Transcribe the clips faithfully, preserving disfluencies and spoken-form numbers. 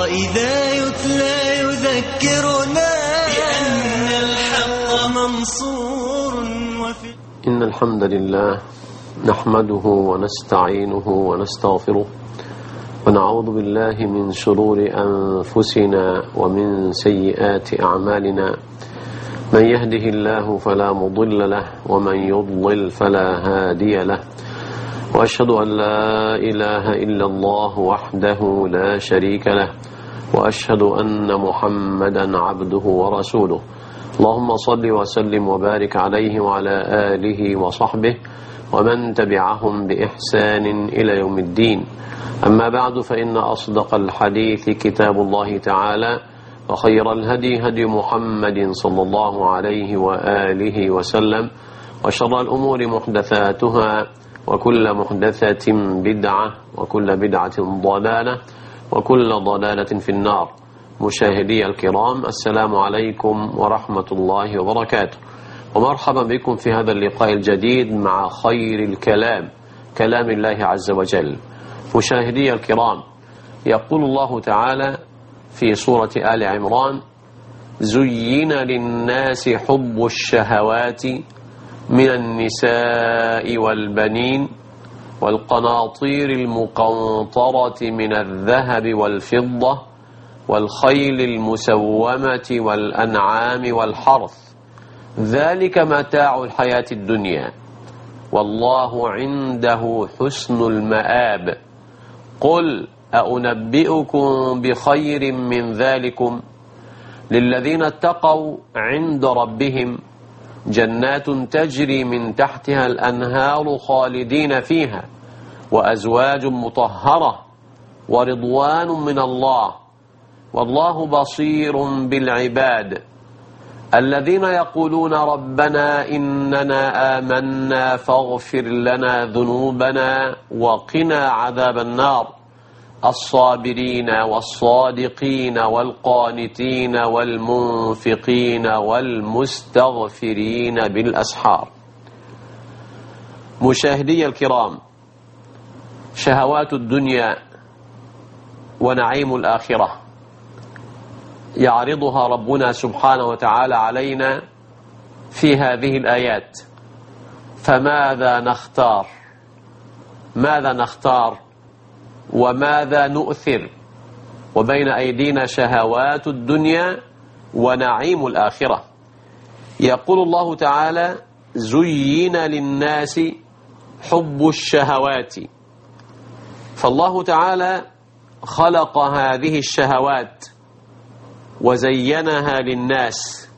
وإذا يتلى يذكرنا بأن الحق منصور وفي إن الحمد لله نحمده ونستعينه ونستغفره ونعوذ بالله من شرور أنفسنا ومن سيئات أعمالنا. من يهده الله فلا مضل له ومن يضلل فلا هادي له، وأشهد أن لا إله إلا الله وحده لا شريك له، وأشهد أن محمدا عبده ورسوله. اللهم صل وسلم وبارك عليه وعلى آله وصحبه ومن تبعهم بإحسان إلى يوم الدين. أما بعد، فإن أصدق الحديث كتاب الله تعالى، وخير الهدي هدي محمد صلى الله عليه وآله وسلم، وشر الأمور محدثاتها، وكل محدثة بدعة، وكل بدعة ضلالة، وكل ضلالة في النار. مشاهدي الكرام، السلام عليكم ورحمة الله وبركاته، ومرحبا بكم في هذا اللقاء الجديد مع خير الكلام، كلام الله عز وجل. مشاهدي الكرام، يقول الله تعالى في سورة آل عمران: زين للناس حب الشهوات من النساء والبنين والقناطير المقنطرة من الذهب والفضة والخيل المسومة والأنعام والحرث، ذلك متاع الحياة الدنيا، والله عنده حسن المآب. قل أنبئكم بخير من ذلكم للذين اتقوا عند ربهم جنات تجري من تحتها الأنهار خالدين فيها، وأزواج مطهرة، ورضوان من الله، والله بصير بالعباد. الذين يقولون ربنا إننا آمنا فاغفر لنا ذنوبنا وقنا عذاب النار، الصابرين والصادقين والقانتين والمنفقين والمستغفرين بالأسحار. مشاهدي الكرام، شهوات الدنيا ونعيم الآخرة يعرضها ربنا سبحانه وتعالى علينا في هذه الآيات، فماذا نختار؟ ماذا نختار وماذا نؤثر؟ وبين أيدينا شهوات الدنيا ونعيم الآخرة. يقول الله تعالى: زين للناس حب الشهوات. فالله تعالى خلق هذه الشهوات وزينها للناس،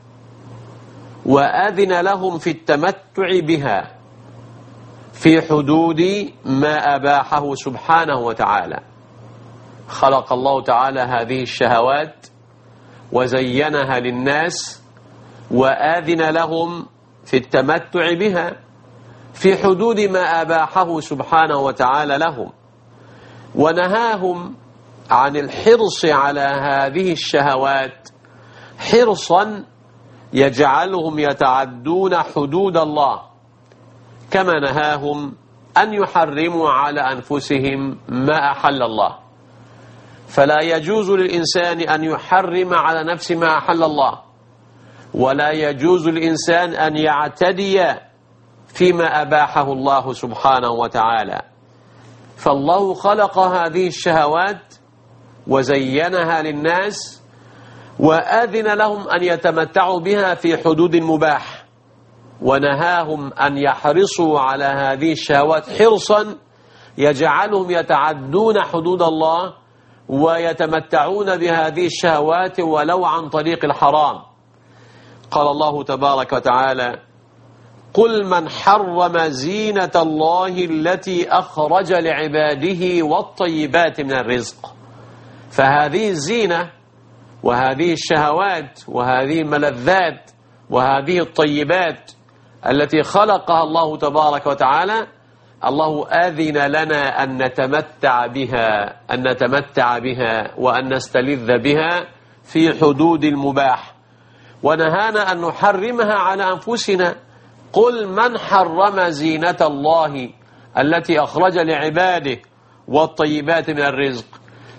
وأذن لهم في التمتع بها في حدود ما أباحه سبحانه وتعالى. خلق الله تعالى هذه الشهوات وزينها للناس، وآذن لهم في التمتع بها في حدود ما أباحه سبحانه وتعالى لهم، ونهاهم عن الحرص على هذه الشهوات حرصا يجعلهم يتعدون حدود الله، كما نهاهم أن يحرموا على أنفسهم ما أحل الله. فلا يجوز للإنسان أن يحرم على نفسه ما أحل الله، ولا يجوز للإنسان أن يعتدي فيما أباحه الله سبحانه وتعالى. فالله خلق هذه الشهوات وزينها للناس، وأذن لهم أن يتمتعوا بها في حدود مباح، ونهاهم أن يحرصوا على هذه الشهوات حرصا يجعلهم يتعدون حدود الله ويتمتعون بهذه الشهوات ولو عن طريق الحرام. قال الله تبارك وتعالى: قل من حرم زينة الله التي أخرج لعباده والطيبات من الرزق. فهذه الزينة وهذه الشهوات وهذه الملذات وهذه الطيبات التي خلقها الله تبارك وتعالى، الله آذن لنا أن نتمتع بها أن نتمتع بها وأن نستلذ بها في حدود المباح، ونهانا أن نحرمها على أنفسنا. قل من حرم زينة الله التي أخرج لعباده والطيبات من الرزق.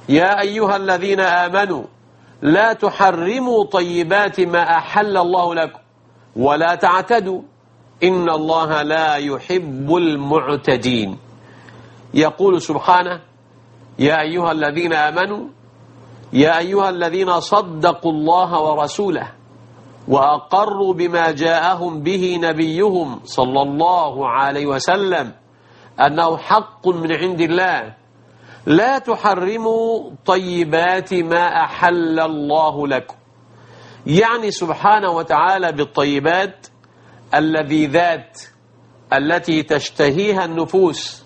يا أيها الذين آمنوا لا تحرموا طيبات ما أحل الله لكم ولا تعتدوا إن الله لا يحب المعتدين. يقول سبحانه يا أيها الذين آمنوا يا أيها الذين صدقوا الله ورسوله وأقروا بما جاءهم به نبيهم صلى الله عليه وسلم أنه حق من عند الله لا تحرموا طيبات ما أحل الله لكم. يعني سبحانه وتعالى بالطيبات اللذيذات التي تشتهيها النفوس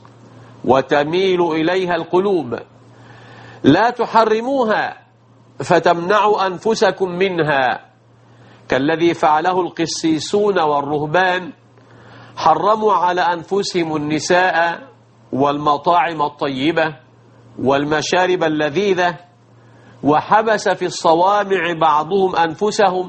وتميل إليها القلوب لا تحرموها فتمنعوا أنفسكم منها، كالذي فعله القسيسون والرهبان، حرموا على أنفسهم النساء والمطاعم الطيبة والمشارب اللذيذة، وحبس في الصوامع بعضهم أنفسهم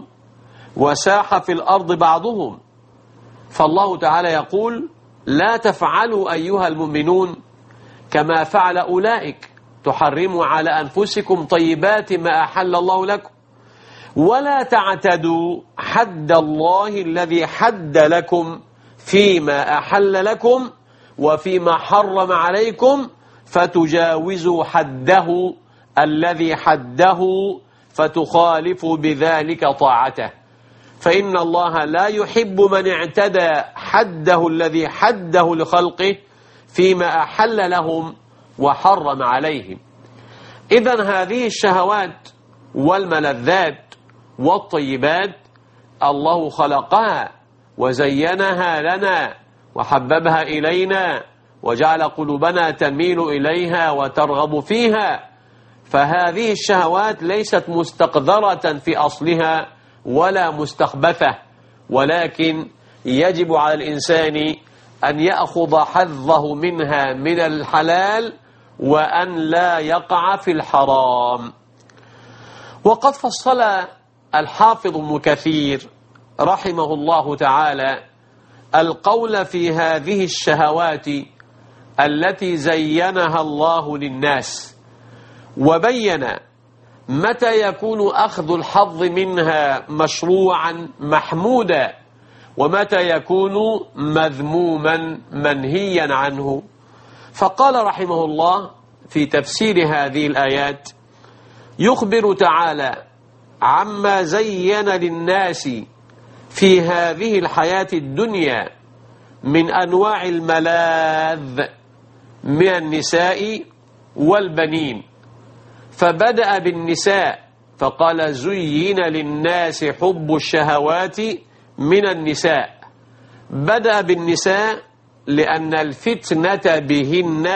وساح في الأرض بعضهم. فالله تعالى يقول لا تفعلوا أيها المؤمنون كما فعل أولئك، تحرموا على أنفسكم طيبات ما أحل الله لكم، ولا تعتدوا حد الله الذي حد لكم فيما أحل لكم وفيما حرم عليكم، فتجاوزوا حده الذي حده فتخالفوا بذلك طاعته، فإن الله لا يحب من اعتدى حده الذي حده لخلقه فيما أحل لهم وحرم عليهم. إذن هذه الشهوات والملذات والطيبات الله خلقها وزينها لنا وحببها إلينا وجعل قلوبنا تميل إليها وترغب فيها، فهذه الشهوات ليست مستقذرة في أصلها ولا مستخبثة، ولكن يجب على الإنسان أن يأخذ حظه منها من الحلال وأن لا يقع في الحرام. وقد فصل الحافظ ابن كثير رحمه الله تعالى القول في هذه الشهوات التي زينها الله للناس، وبين متى يكون أخذ الحظ منها مشروعا محمودا ومتى يكون مذموما منهيا عنه. فقال رحمه الله في تفسير هذه الآيات يخبر تعالى عما زين للناس في هذه الحياة الدنيا من أنواع الملاذ من النساء والبنين، فبدأ بالنساء فقال زين للناس حب الشهوات من النساء. بدأ بالنساء لأن الفتنة بهن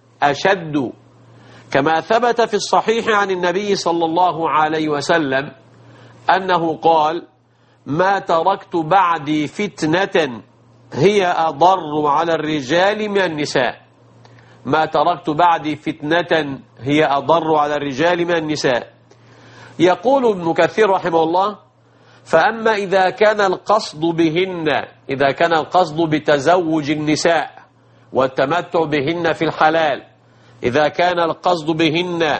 أشد، كما ثبت في الصحيح عن النبي صلى الله عليه وسلم أنه قال ما تركت بعدي فتنة هي أضر على الرجال من النساء. ما تركت بعدي فتنة هي أضر على الرجال من النساء. يقول ابن كثير رحمه الله فأما إذا كان القصد بهن إذا كان القصد بتزوج النساء والتمتع بهن في الحلال، إذا كان القصد بهن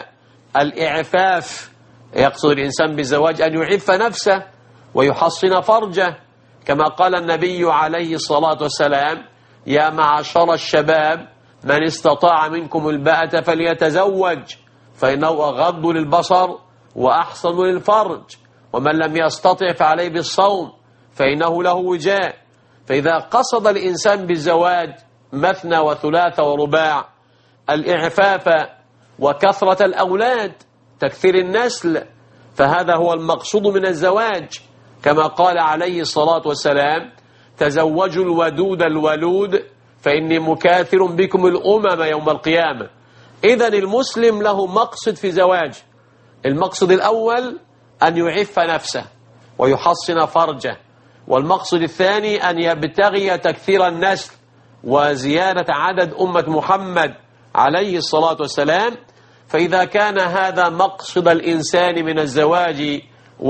الإعفاف، يقصد الإنسان بالزواج أن يعف نفسه ويحصن فرجه، كما قال النبي عليه الصلاة والسلام يا معشر الشباب من استطاع منكم الباءة فليتزوج فإنه أغض للبصر وأحصن للفرج، ومن لم يستطع فعليه بالصوم فإنه له وجاء. فإذا قصد الإنسان بالزواج مثنى وثلاث ورباع، الإعفاف وكثرة الأولاد، تكثير النسل، فهذا هو المقصود من الزواج، كما قال عليه الصلاة والسلام تزوجوا الودود الولود فإني مكاثر بكم الأمم يوم القيامة. إذن المسلم له مقصد في زواج، المقصد الأول أن يعف نفسه ويحصن فرجه، والمقصد الثاني أن يبتغي تكثير النسل وزيادة عدد أمة محمد عليه الصلاة والسلام. فإذا كان هذا مقصد الإنسان من الزواج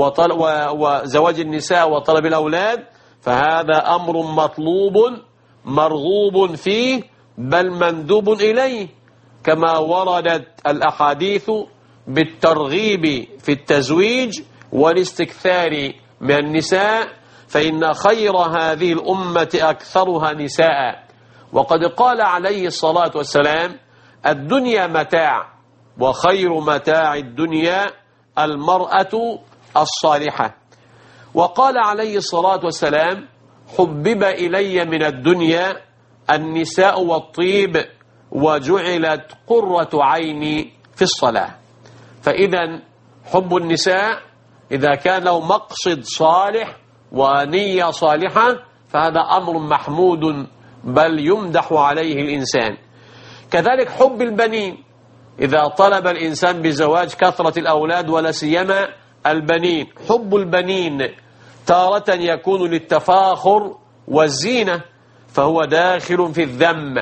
وزواج النساء وطلب الأولاد، فهذا أمر مطلوب مرغوب فيه بل مندوب إليه، كما وردت الأحاديث بالترغيب في التزويج والاستكثار من النساء، فإن خير هذه الأمة أكثرها نساء. وقد قال عليه الصلاة والسلام: الدنيا متاع، وخير متاع الدنيا المرأة الصالحة. وقال عليه الصلاة والسلام: حبب إلي من الدنيا النساء والطيب، وجعلت قرة عيني في الصلاة. فإذا حب النساء إذا كان له مقصد صالح ونية صالحة فهذا أمر محمود بل يمدح عليه الإنسان. كذلك حب البنين، إذا طلب الإنسان بزواج كثرة الأولاد ولا سيما البنين، حب البنين تارة يكون للتفاخر والزينة فهو داخل في الذم،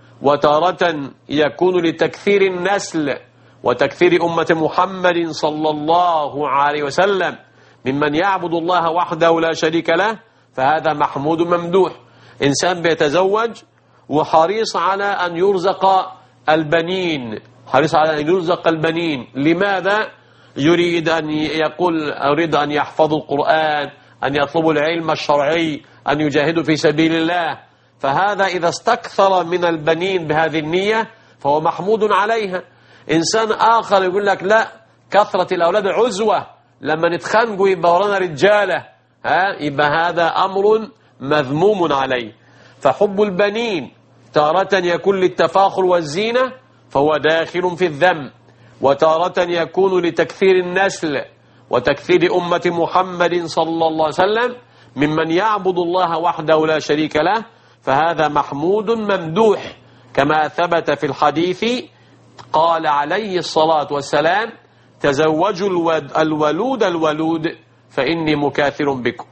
وتارة يكون لتكثير النسل وتكثير أمة محمد صلى الله عليه وسلم ممن يعبد الله وحده لا شريك له، فهذا محمود ممدوح. إنسان بيتزوج وحريص على أن يرزق البنين، حريص على أن يرزق البنين. لماذا؟ يريد أن يقول أريد أن يحفظوا القرآن، أن يطلبوا العلم الشرعي، أن يجاهدوا في سبيل الله. فهذا إذا استكثر من البنين بهذه النية فهو محمود عليها. إنسان آخر يقول لك لا، كثرة الأولاد عزوة، لما نتخانقوا يبقى ورانا رجالة، ها يبقى هذا أمر مذموم عليه. فحب البنين تارة يكون للتفاخر والزينة فهو داخل في الذم، وتارة يكون لتكثير النسل وتكثير أمة محمد صلى الله عليه وسلم ممن يعبد الله وحده لا شريك له، فهذا محمود ممدوح. كما ثبت في الحديث قال عليه الصلاة والسلام: تزوجوا الولود الولود فإني مكاثر بكم.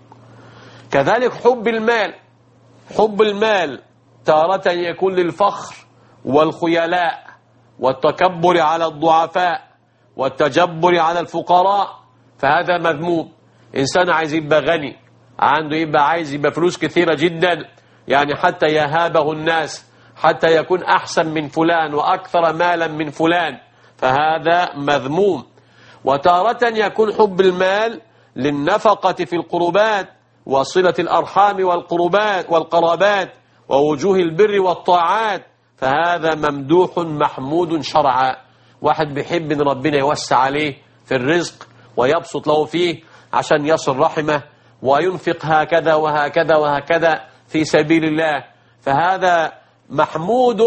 كذلك حب المال، حب المال تارة يكون للفخر والخيلاء والتكبر على الضعفاء والتجبر على الفقراء، فهذا مذموم. إنسان عايز يبقى غني، عنده يبقى عايز يبقى فلوس كثيرة جدا، يعني حتى يهابه الناس، حتى يكون أحسن من فلان وأكثر مالا من فلان، فهذا مذموم. وتارة يكون حب المال للنفقة في القربات وصلة الأرحام والقربات والقرابات ووجوه البر والطاعات، فهذا ممدوح محمود شرعا. واحد بيحب ان ربنا يوسع عليه في الرزق ويبسط له فيه عشان يصل رحمه وينفق هكذا وهكذا وهكذا في سبيل الله، فهذا محمود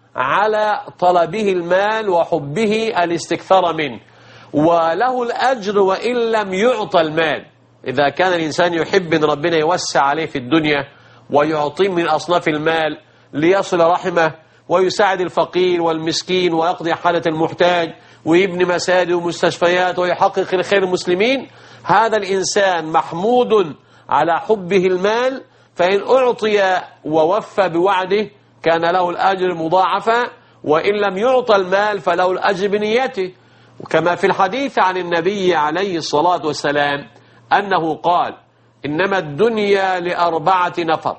على طلبه المال وحبه الاستكثار منه، وله الأجر وإن لم يعطى المال. إذا كان الإنسان يحب أن ربنا يوسع عليه في الدنيا ويعطيه من أصناف المال ليصل رحمه ويساعد الفقير والمسكين ويقضي حالة المحتاج ويبني مساجد ومستشفيات ويحقق خير المسلمين، هذا الإنسان محمود على حبه المال، فإن أعطي ووفى بوعده كان له الأجر مضاعفا، وإن لم يعطى المال فله الأجر بنيته. وكما في الحديث عن النبي عليه الصلاة والسلام أنه قال: إنما الدنيا لأربعة نفر: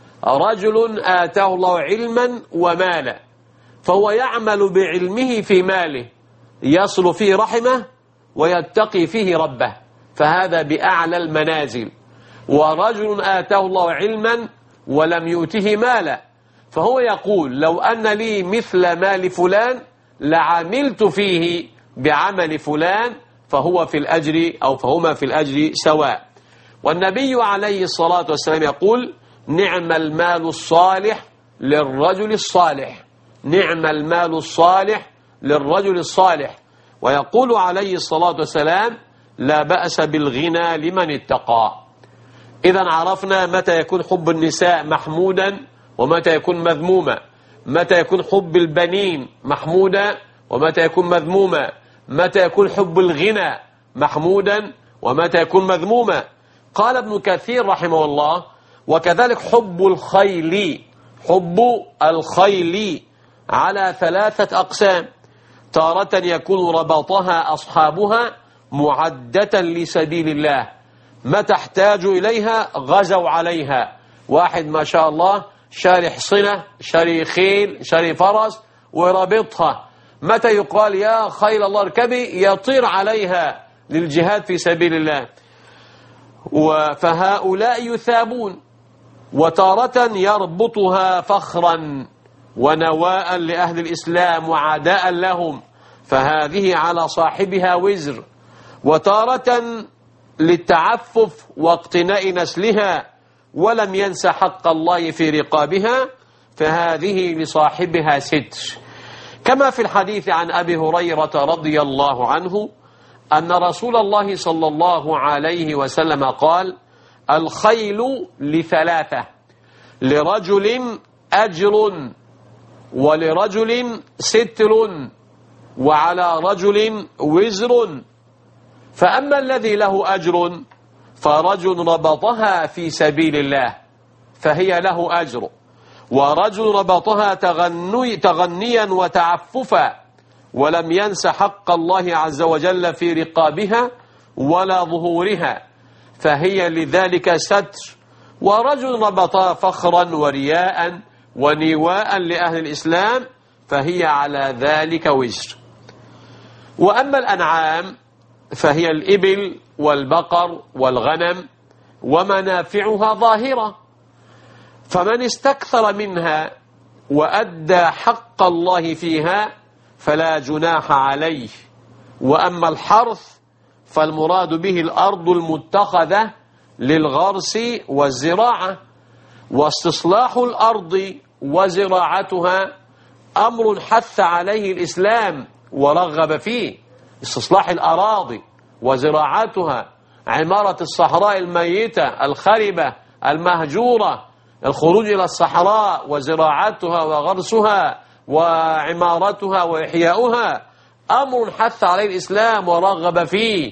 رجل آتاه الله علما ومالا فهو يعمل بعلمه في ماله يصل فيه رحمه ويتقي فيه ربه، فهذا بأعلى المنازل. ورجل آتاه الله علما ولم يؤته مالا فهو يقول: لو أن لي مثل مال فلان لعملت فيه بعمل فلان، فهو في الأجر أو فهما في الأجر سواء. والنبي عليه الصلاة والسلام يقول: نعم المال الصالح للرجل الصالح، نعم المال الصالح للرجل الصالح. ويقول عليه الصلاة والسلام: لا بأس بالغنى لمن اتقى. إذا عرفنا متى يكون حب النساء محمودا ومتى يكون مذموما، متى يكون حب البنين محمودا ومتى يكون مذموما، متى يكون حب الغنى محمودا ومتى يكون مذموما. قال ابن كثير رحمه الله: وكذلك حب الخيل، حب الخيل على ثلاثة أقسام: تارة يكون ربطها أصحابها معدة لسبيل الله، ما تحتاج إليها غزوا عليها. واحد ما شاء الله شاري حصنة، شاري خيل، شاري فرس وربطها متى يقال يا خيل الله اركبي يطير عليها للجهاد في سبيل الله. فهؤلاء يثابون، وتارة يربطها فخرا ونواء لأهل الإسلام وعداء لهم، فهذه على صاحبها وزر، وتارة للتعفف واقتناء نسلها ولم ينس حق الله في رقابها، فهذه لصاحبها ستر. كما في الحديث عن أبي هريرة رضي الله عنه أن رسول الله صلى الله عليه وسلم قال: الخيل لثلاثة، لرجل أجر، ولرجل ستر، وعلى رجل وزر. فأما الذي له أجر فرجل ربطها في سبيل الله فهي له أجر، ورجل ربطها تغني تغنيا وتعففا ولم ينس حق الله عز وجل في رقابها ولا ظهورها فهي لذلك ستر، ورجل ربطها فخرا ورياء ونواء لأهل الإسلام فهي على ذلك وزر. وأما الأنعام فهي الإبل والبقر والغنم ومنافعها ظاهرة، فمن استكثر منها وأدى حق الله فيها فلا جناح عليه. وأما الحرث فالمراد به الأرض المتخذة للغرس والزراعة، واستصلاح الأرض وزراعتها أمر حث عليه الإسلام ورغب فيه. استصلاح الأراضي وزراعتها، عمارة الصحراء الميتة الخربة المهجورة، الخروج إلى الصحراء وزراعتها وغرسها وعمارتها وإحياؤها أمر حث عليه الإسلام ورغب فيه.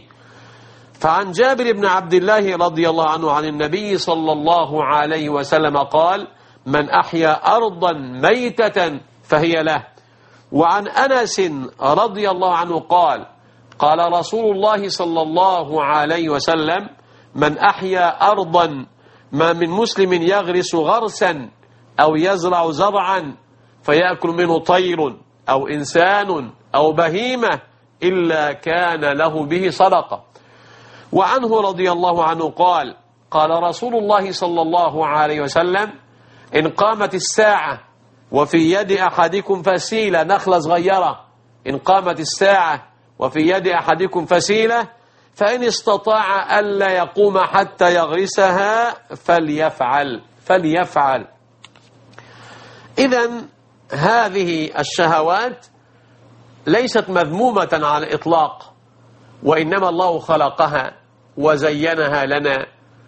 فعن جابر بن عبد الله رضي الله عنه عن النبي صلى الله عليه وسلم قال: من أحيا أرضا ميتة فهي له. وعن أنس رضي الله عنه قال: قال رسول الله صلى الله عليه وسلم: من أحيا أرضا ما من مسلم يغرس غرسا أو يزرع زرعا فيأكل منه طير أو إنسان أو بهيمة إلا كان له به صدقة. وعنه رضي الله عنه قال: قال رسول الله صلى الله عليه وسلم: إن قامت الساعة وفي يد أحدكم فسيلة، نخلة صغيرة، إن قامت الساعة وفي يد أحدكم فسيلة فإن استطاع ألا يقوم حتى يغرسها فليفعل فليفعل. إذن هذه الشهوات ليست مذمومة على الإطلاق، وإنما الله خلقها وزينها لنا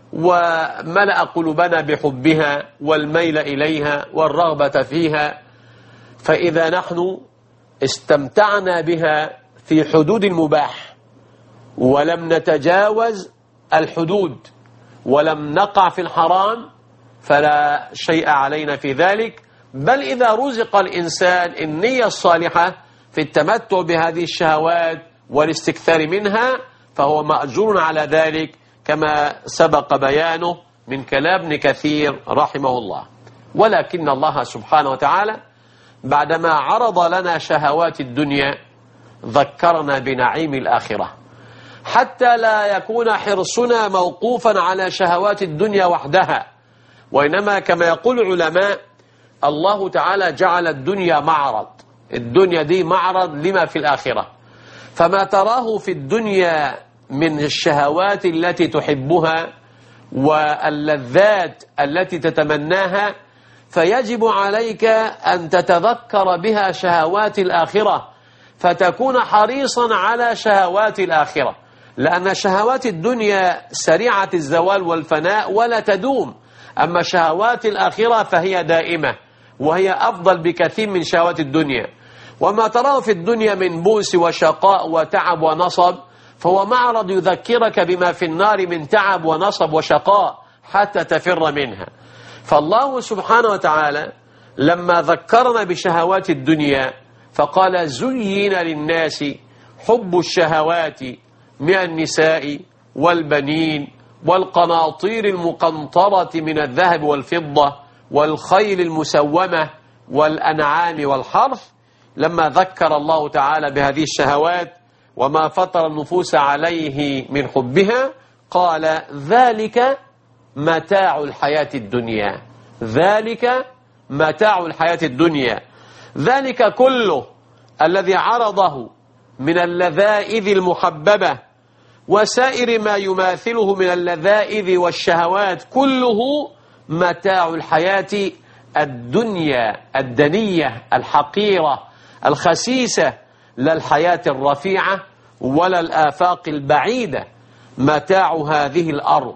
وملأ قلوبنا بحبها والميل إليها والرغبة فيها. فإذا نحن استمتعنا بها في حدود المباح ولم نتجاوز الحدود ولم نقع في الحرام فلا شيء علينا في ذلك، بل إذا رزق الإنسان النية الصالحة في التمتع بهذه الشهوات والاستكثار منها فهو مأجور على ذلك، كما سبق بيانه من كلام ابن كثير رحمه الله. ولكن الله سبحانه وتعالى بعدما عرض لنا شهوات الدنيا ذكرنا بنعيم الآخرة، حتى لا يكون حرصنا موقوفا على شهوات الدنيا وحدها، وإنما كما يقول العلماء الله تعالى جعل الدنيا معرض، الدنيا دي معرض لما في الآخرة، فما تراه في الدنيا من الشهوات التي تحبها واللذات التي تتمناها فيجب عليك أن تتذكر بها شهوات الآخرة فتكون حريصا على شهوات الآخرة، لأن شهوات الدنيا سريعة الزوال والفناء ولا تدوم، أما شهوات الآخرة فهي دائمة وهي أفضل بكثير من شهوات الدنيا. وما تراه في الدنيا من بؤس وشقاء وتعب ونصب فهو معرض يذكرك بما في النار من تعب ونصب وشقاء حتى تفر منها. فالله سبحانه وتعالى لما ذكرنا بشهوات الدنيا فقال: زين للناس حب الشهوات من النساء والبنين والقناطير المقنطرة من الذهب والفضة والخيل المسومة والأنعام والحرث لما ذكر الله تعالى بهذه الشهوات وما فطر النفوس عليه من حبها قال ذلك متاع الحياة الدنيا، ذلك متاع الحياة الدنيا. ذلك كله الذي عرضه من اللذائذ المحببة وسائر ما يماثله من اللذائذ والشهوات كله متاع الحياة الدنيا الدنية الحقيرة الخسيسة، لا الحياة الرفيعة ولا الآفاق البعيدة، متاع هذه الأرض.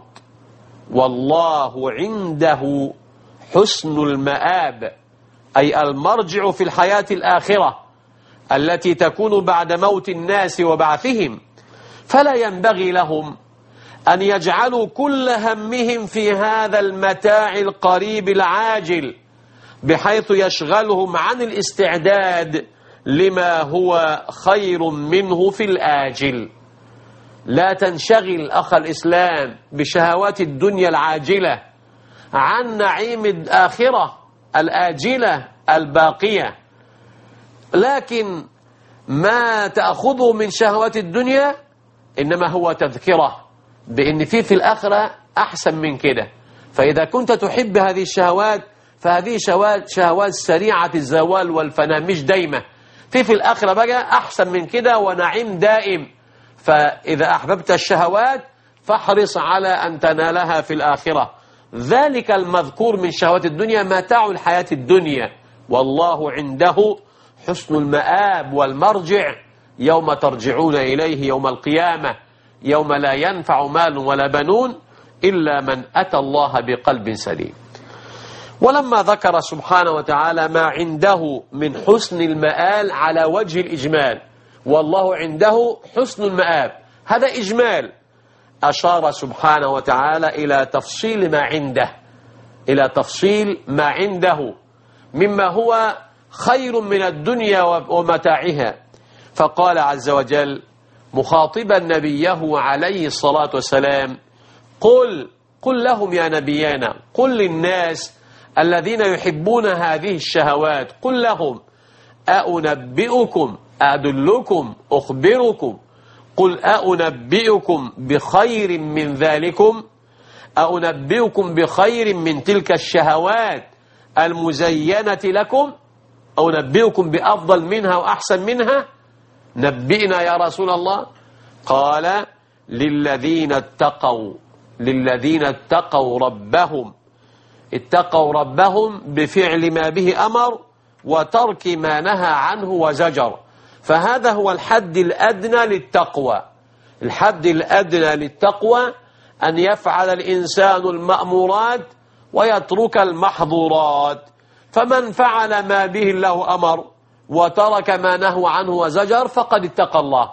والله عنده حسن المآب، أي المرجع في الحياة الآخرة التي تكون بعد موت الناس وبعثهم. فلا ينبغي لهم أن يجعلوا كل همهم في هذا المتاع القريب العاجل بحيث يشغلهم عن الاستعداد لما هو خير منه في الآجل. لا تنشغل أخ الإسلام بشهوات الدنيا العاجلة عن نعيم الآخرة الآجلة الباقية، لكن ما تأخذه من شهوات الدنيا إنما هو تذكرة بأن في في الآخرة أحسن من كده. فإذا كنت تحب هذه الشهوات فهذه شهوات, شهوات سريعة الزوال والفناء مش دايمة، في في الآخرة بقى أحسن من كده ونعيم دائم. فإذا أحببت الشهوات فاحرص على أن تنالها في الآخرة. ذلك المذكور من شهوات الدنيا متاع الحياة الدنيا، والله عنده حسن المآب والمرجع يوم ترجعون إليه يوم القيامة، يوم لا ينفع مال ولا بنون إلا من أتى الله بقلب سليم. ولما ذكر سبحانه وتعالى ما عنده من حسن المآل على وجه الإجمال، والله عنده حسن المآب، هذا إجمال، أشار سبحانه وتعالى إلى تفصيل ما عنده، إلى تفصيل ما عنده مما هو خير من الدنيا ومتاعها. فقال عز وجل مخاطبا نبيه عليه الصلاة والسلام قل قل لهم يا نبينا، قل للناس الذين يحبون هذه الشهوات، قل لهم أأنبئكم أدلكم أخبركم، قل أأنبئكم بخير من ذلكم، أأنبئكم بخير من تلك الشهوات المزينة لكم، أنبئكم بأفضل منها وأحسن منها، نبئنا يا رسول الله. قال للذين اتقوا، للذين اتقوا ربهم، اتقوا ربهم بفعل ما به أمر وترك ما نهى عنه وزجر. فهذا هو الحد الأدنى للتقوى. الحد الأدنى للتقوى أن يفعل الإنسان المأمورات ويترك المحظورات. فمن فعل ما به الله أمر وترك ما نهى عنه وزجر فقد اتقى الله.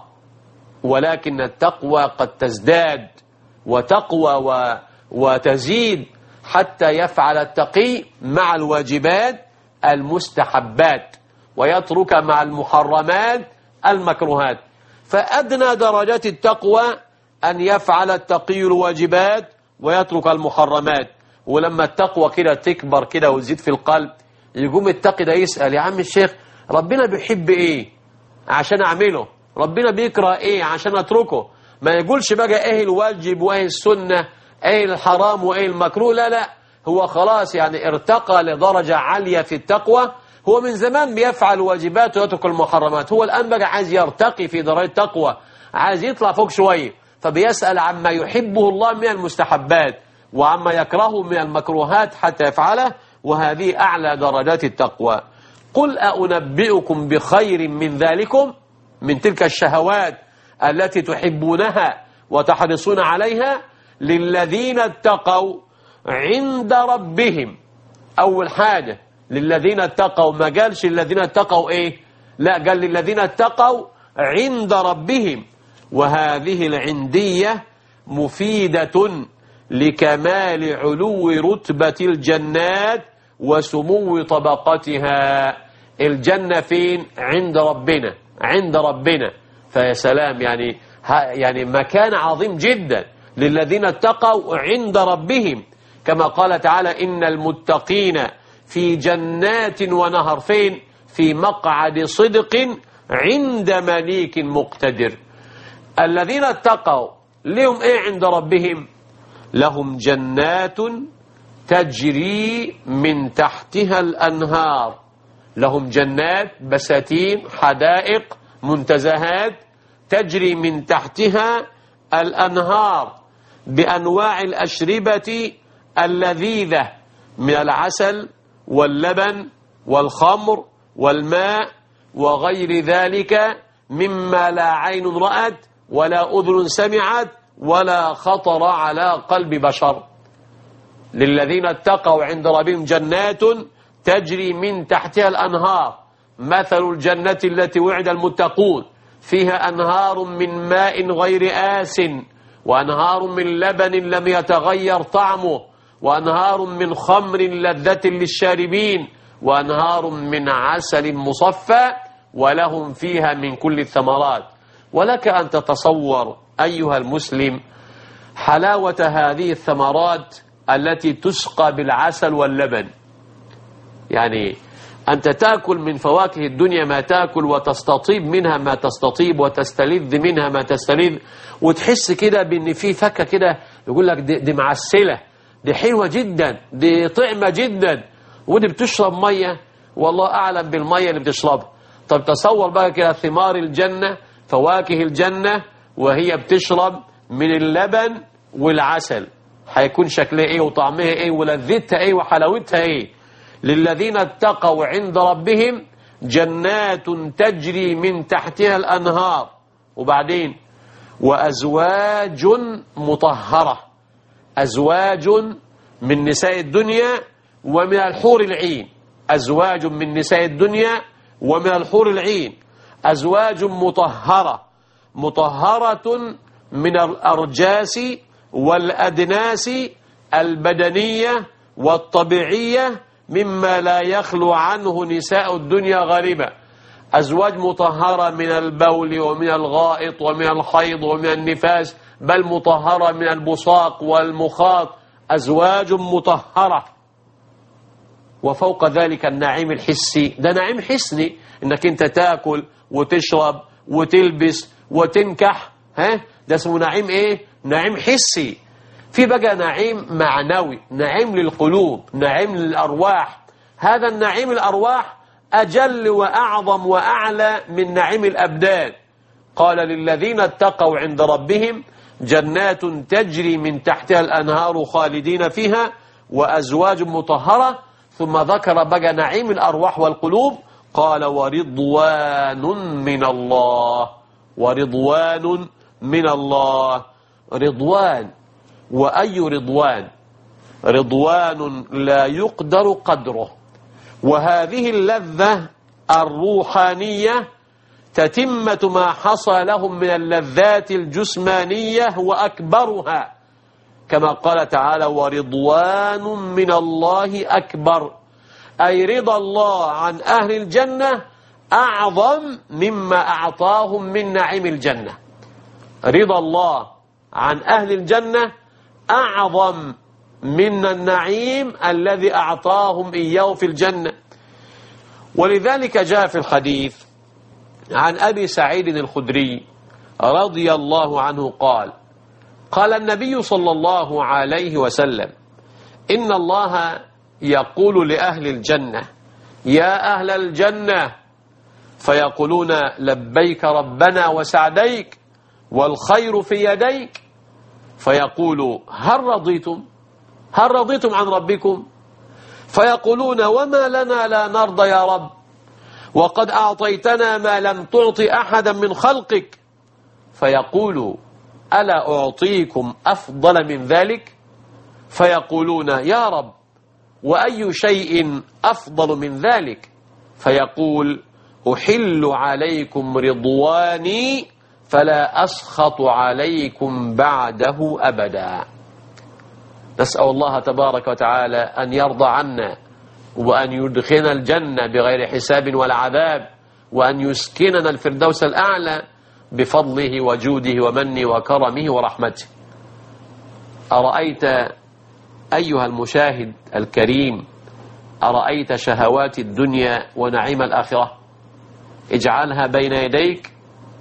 ولكن التقوى قد تزداد وتقوى و... وتزيد حتى يفعل التقي مع الواجبات المستحبات ويترك مع المحرمات المكروهات. فأدنى درجات التقوى أن يفعل التقي الواجبات ويترك المحرمات. ولما التقوى كده تكبر كده وتزيد في القلب يقوم التقي ده يسأل يا عم الشيخ ربنا بيحب ايه عشان اعمله، ربنا بيكره ايه عشان اتركه. ما يقولش بقى ايه الواجب وايه السنة ايه الحرام وايه المكروه، لا لا، هو خلاص يعني ارتقى لدرجة عالية في التقوى. هو من زمان بيفعل واجبات ويترك المحرمات، هو الآن بقى عايز يرتقي في درجة التقوى، عايز يطلع فوق شوية، فبيسأل عما يحبه الله من المستحبات وعما يكرهه من المكروهات حتى يفعله، وهذه أعلى درجات التقوى. قل أنبئكم بخير من ذلكم، من تلك الشهوات التي تحبونها وتحرصون عليها، للذين اتقوا عند ربهم. أول حاجة للذين اتقوا، ما قالش الذين اتقوا ايه، لا قال للذين اتقوا عند ربهم. وهذه العندية مفيدة لكمال علو رتبة الجنات وسمو طبقتها. الجنة فين؟ عند ربنا، عند ربنا. فيا سلام، يعني يعني مكان عظيم جدا للذين اتقوا عند ربهم، كما قال تعالى إن المتقين في جنات ونهر. فين؟ في مقعد صدق عند مليك مقتدر. الذين اتقوا لهم ايه عند ربهم؟ لهم جنات تجري من تحتها الأنهار. لهم جنات، بساتين، حدائق، منتزهات تجري من تحتها الأنهار بأنواع الأشربة اللذيذة من العسل واللبن والخمر والماء وغير ذلك مما لا عين رأت ولا أذن سمعت ولا خطر على قلب بشر. للذين اتقوا عند ربهم جنات تجري من تحتها الأنهار. مثل الجنة التي وعد المتقون فيها أنهار من ماء غير آس وأنهار من لبن لم يتغير طعمه وأنهار من خمر لذة للشاربين وأنهار من عسل مصفى ولهم فيها من كل الثمرات. ولك أن تتصور أيها المسلم حلاوة هذه الثمرات التي تسقى بالعسل واللبن. يعني أنت تأكل من فواكه الدنيا ما تأكل وتستطيب منها ما تستطيب وتستلذ منها ما تستلذ، وتحس كده بأن في فكة كده يقول لك دي, دي معسلة، دي حلوة جدا، دي طعمة جدا، ودي بتشرب مية والله أعلم بالمية اللي بتشربها. طب تصور بقى كده ثمار الجنة، فواكه الجنة وهي بتشرب من اللبن والعسل، هيكون شكلها ايه وطعمها ايه ولذتها ايه وحلاوتها ايه. للذين اتقوا عند ربهم جنات تجري من تحتها الأنهار. وبعدين وأزواج مطهرة، أزواج من نساء الدنيا ومن الحور العين. أزواج من نساء الدنيا ومن الحور العين. أزواج مطهرة، مطهرة من الأرجاس والأدناس البدنية والطبيعية مما لا يخلو عنه نساء الدنيا غالبا. أزواج مطهرة من البول ومن الغائط ومن الحيض ومن النفاس، بل مطهرة من البصاق والمخاط. أزواج مطهرة. وفوق ذلك النعيم الحسي، ده نعيم حسني انك انت تاكل وتشرب وتلبس وتنكح، ها ده اسمه نعيم ايه؟ نعيم حسي. في بقى نعيم معنوي، نعيم للقلوب، نعيم للأرواح. هذا النعيم الأرواح أجل وأعظم وأعلى من نعيم الأبدان. قال للذين اتقوا عند ربهم جنات تجري من تحتها الأنهار خالدين فيها وأزواج مطهرة. ثم ذكر بقى نعيم الأرواح والقلوب، قال ورضوان من الله. ورضوان من الله. رضوان، وأي رضوان؟ رضوان لا يقدر قدره. وهذه اللذة الروحانية تتمة ما حصل لهم من اللذات الجسمانية وأكبرها، كما قال تعالى ورضوان من الله أكبر، أي رضا الله عن أهل الجنة أعظم مما أعطاهم من نعيم الجنة. رضا الله عن أهل الجنة أعظم من النعيم الذي أعطاهم إياه في الجنة. ولذلك جاء في الحديث عن أبي سعيد الخدري رضي الله عنه قال قال النبي صلى الله عليه وسلم إن الله يقول لأهل الجنة يا أهل الجنة، فيقولون لبيك ربنا وسعديك والخير في يديك، فيقول هل رضيتم هل رضيتم عن ربكم؟ فيقولون وما لنا لا نرضى يا رب، وقد أعطيتنا ما لم تعط أحدا من خلقك. فيقول ألا أعطيكم أفضل من ذلك؟ فيقولون يا رب وأي شيء أفضل من ذلك؟ فيقول أحل عليكم رضواني فلا أسخط عليكم بعده أبدا. نسأل الله تبارك وتعالى أن يرضى عنا وأن يدخلنا الجنة بغير حساب ولا عذاب، وأن يسكننا الفردوس الأعلى بفضله وجوده ومنه وكرمه ورحمته. أرأيت أيها المشاهد الكريم أرأيت شهوات الدنيا ونعيم الآخرة؟ اجعلها بين يديك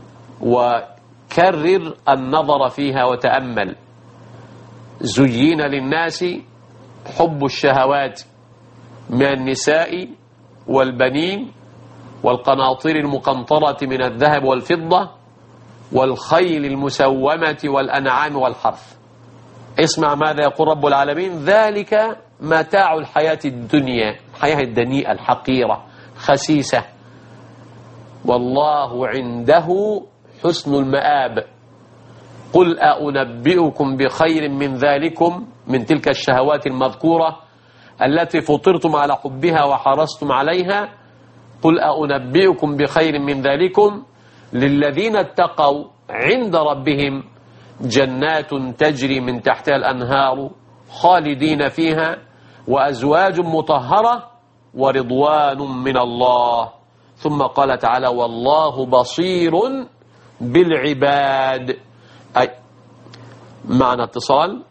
وكرر النظر فيها وتأمل. زين للناس حب الشهوات من النساء والبنين والقناطير المقنطرة من الذهب والفضة والخيل المسومة والأنعام والحرث. اسمع ماذا يقول رب العالمين: ذلك متاع الحياة الدنيا، الحياة الدنيئة الحقيرة خسيسة، والله عنده حسن المآب. قل أنبئكم بخير من ذلكم، من تلك الشهوات المذكورة التي فطرتم على حبها وحرصتم عليها، قل أنبئكم بخير من ذلكم للذين اتقوا عند ربهم جنات تجري من تحتها الأنهار خالدين فيها وأزواج مطهرة ورضوان من الله. ثم قال تعالى: والله بصير بالعباد. أي معنا اتصال.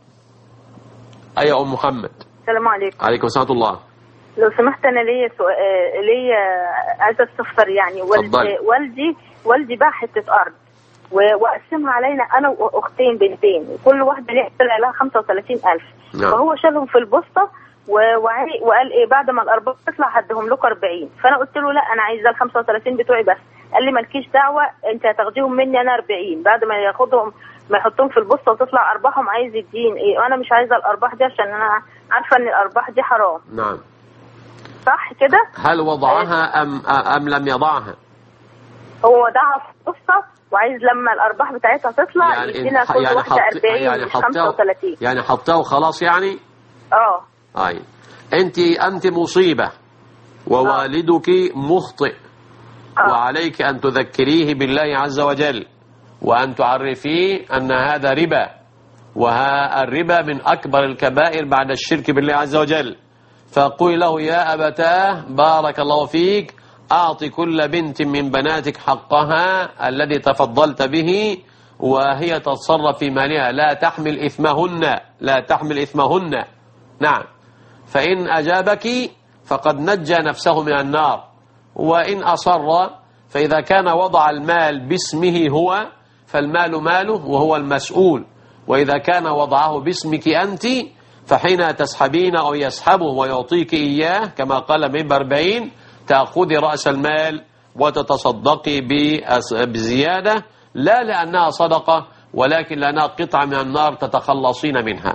أي أم محمد؟ السلام عليكم. عليكم السلام الله. لو سمحت أنا ليا سؤال، ليا عايزة استفسر يعني. والدي والدي والدي باع حتة أرض وقسمها علينا أنا وأختين بنتين، كل واحدة لها لها خمسة وثلاثين ألف. نعم. فهو شالهم في البوسطة وقال إيه بعد ما الأرباح تطلع هدهم لكم أربعين. فأنا قلت له لا، أنا عايزة ال خمسة وثلاثين بتوعي بس. قال لي مالكيش دعوة، أنت هتاخديهم مني أنا أربعين، بعد ما ياخدهم ما يحطهم في البوسطة وتطلع أرباحهم عايز يدين إيه، وأنا مش عايزة الأرباح دي عشان أنا عارفة إن الأرباح دي حرام. نعم. صح كده؟ هل وضعها أم أم لم يضعها؟ هو وضعها في البوسطة وعايز لما الأرباح بتاعتها تطلع يعني يدينا كل يعني واحدة أربعين يعني مش خمسة وثلاثين. يعني حطاه خلاص يعني؟ اه. أي أنت أنت مصيبة ووالدك مخطئ. أوه. وعليك أن تذكريه بالله عز وجل وأن تعرفيه أن هذا ربا، وها الربا من أكبر الكبائر بعد الشرك بالله عز وجل. فقل له: يا أبتاه بارك الله فيك، أعطي كل بنت من بناتك حقها الذي تفضلت به وهي تتصرف في مالها، لا تحمل إثمهن لا تحمل إثمهن. نعم. فإن أجابك فقد نجى نفسه من النار، وإن أصر فإذا كان وضع المال باسمه هو فالمال ماله وهو المسؤول، وإذا كان وضعه باسمك أنت فحين تسحبين أو يسحبه ويعطيك إياه كما قال من بأربعين تأخذي رأس المال وتتصدقي بزيادة، لا لأنها صدقة ولكن لأنها قطعة من النار تتخلصين منها.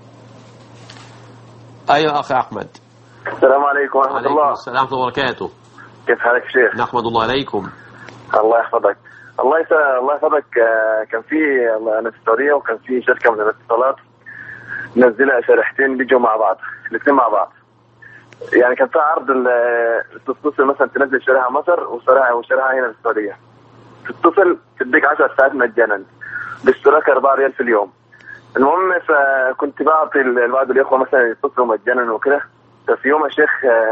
أيها أخي أحمد. السلام عليكم ورحمة الله. عليكم السلام ورحمة الله وبركاته. كيف حالك شيخ؟ نحمد الله عليكم. الله يحفظك. الله يسعدك. الله يحفظك. كان في أنا في السعودية وكان في شركة من الاتصالات منزلة شريحتين بيجوا مع بعض، الاثنين مع بعض. يعني كان في عرض تتصل مثلا تنزل شريحة مصر وشريحة وشريحة هنا في السعودية. تتصل تديك عشر ساعات مجانا باشتراك أربعة ريال في اليوم. المهم فكنت بعطي بعض الإخوة مثلا يتصلوا مجانا وكده. ففي يوم يا شيخ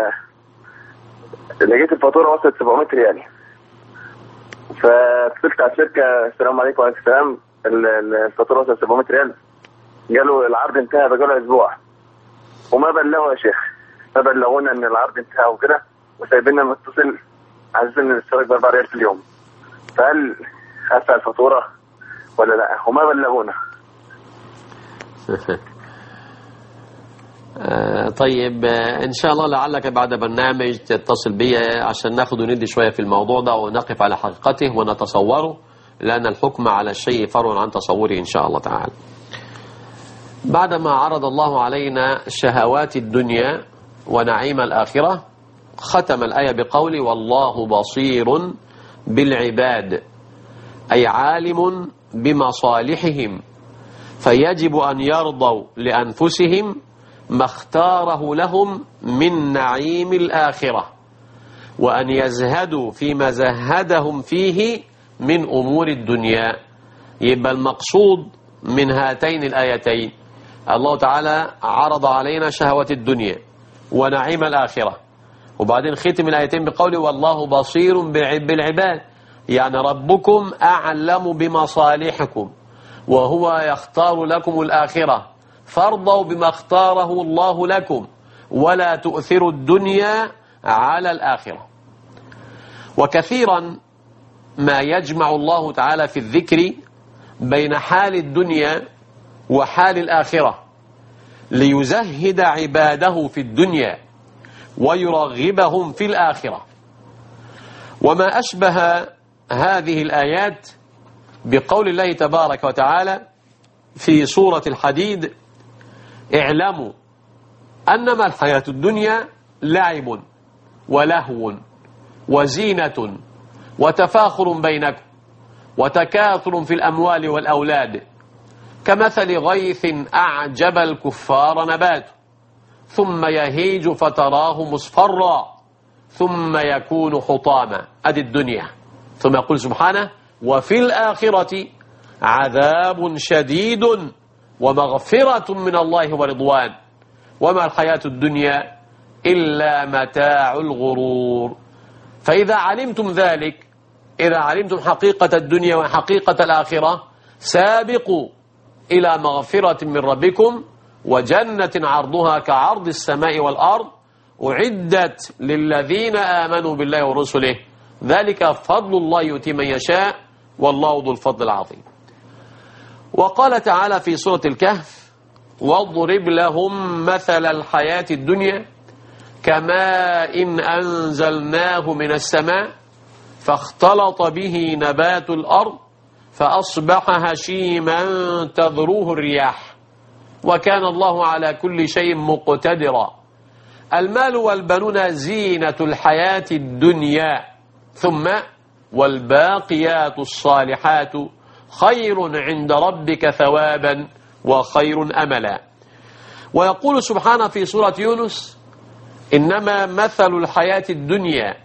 لقيت الفاتورة وصلت سبعمائة ريال. فاتصلت على الشركة: السلام عليكم. وعليكم السلام، الفاتورة وصلت سبعمائة ريال. قالوا العرض انتهى بقاله أسبوع وما بلغوا يا شيخ، ما بلغونا ان العرض انتهى وكده وسايبيننا نتصل عايزين الاشتراك بأربعة ريال في اليوم. فهل هدفع الفاتورة ولا لا؟ وما بلغونا. طيب إن شاء الله لعلك بعد برنامج تتصل بي عشان ناخد وندي شوية في الموضوع ده ونقف على حقيقته ونتصوره، لأن الحكم على الشيء فرع عن تصوره إن شاء الله تعالى. بعدما عرض الله علينا شهوات الدنيا ونعيم الآخرة ختم الآية بقوله: والله بصير بالعباد، أي عالم بمصالحهم، فيجب أن يرضوا لأنفسهم ما اختاره لهم من نعيم الآخرة، وأن يزهدوا فيما زهدهم فيه من أمور الدنيا. يبقى المقصود من هاتين الآيتين الله تعالى عرض علينا شهوة الدنيا ونعيم الآخرة، وبعدين ختم الآيتين بقوله: والله بصير بالعباد، يعني ربكم أعلم بمصالحكم وهو يختار لكم الآخرة، فارضوا بما اختاره الله لكم ولا تؤثروا الدنيا على الآخرة. وكثيرا ما يجمع الله تعالى في الذكر بين حال الدنيا وحال الآخرة ليزهد عباده في الدنيا ويرغبهم في الآخرة. وما أشبه هذه الآيات بقول الله تبارك وتعالى في سورة الحديد: اعلموا أنما الحياة الدنيا لعب ولهو وزينة وتفاخر بينكم وتكاثر في الأموال والأولاد كمثل غيث أعجب الكفار نباته ثم يهيج فتراه مصفرا ثم يكون حطاما. أدي الدنيا. ثم يقول سبحانه: وفي الآخرة عذاب شديد ومغفرة من الله ورضوان وما الحياة الدنيا إلا متاع الغرور. فإذا علمتم ذلك، إذا علمتم حقيقة الدنيا وحقيقة الآخرة، سابقوا إلى مغفرة من ربكم وجنة عرضها كعرض السماء والأرض أعدت للذين آمنوا بالله ورسله ذلك فضل الله يؤتي من يشاء والله ذو الفضل العظيم. وقال تعالى في سورة الكهف: واضرب لهم مثل الحياة الدنيا كماء إن أنزلناه من السماء فاختلط به نبات الأرض فأصبح هشيما تذروه الرياح وكان الله على كل شيء مقتدرا. المال والبنون زينة الحياة الدنيا ثم والباقيات الصالحات خير عند ربك ثوابا وخير أملا. ويقول سبحانه في سورة يونس: إنما مثل الحياة الدنيا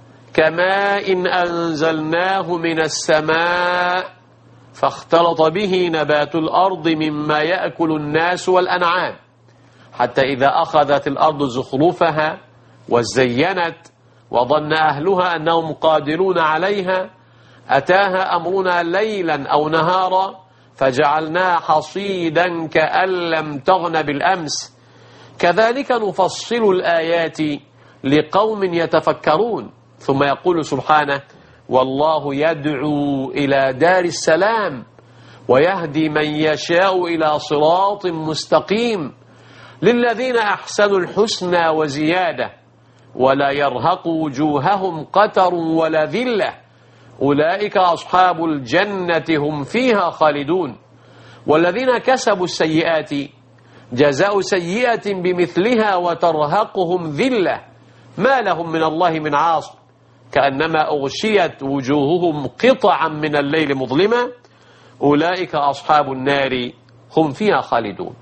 كماء إن أنزلناه من السماء فاختلط به نبات الأرض مما يأكل الناس والأنعام حتى إذا أخذت الأرض زخرفها وزينت وظن أهلها أنهم قادرون عليها أتاها أمرنا ليلا أو نهارا فجعلناها حصيدا كأن لم تغن بالأمس كذلك نفصل الآيات لقوم يتفكرون. ثم يقول سبحانه: والله يدعو إلى دار السلام ويهدي من يشاء إلى صراط مستقيم للذين أحسنوا الحسنى وزيادة ولا يرهق وجوههم قتر ولا ذلة أولئك أصحاب الجنة هم فيها خالدون والذين كسبوا السيئات جزاء سيئة بمثلها وترهقهم ذلة ما لهم من الله من عاصم كأنما أغشيت وجوههم قطعا من الليل مظلمة أولئك أصحاب النار هم فيها خالدون.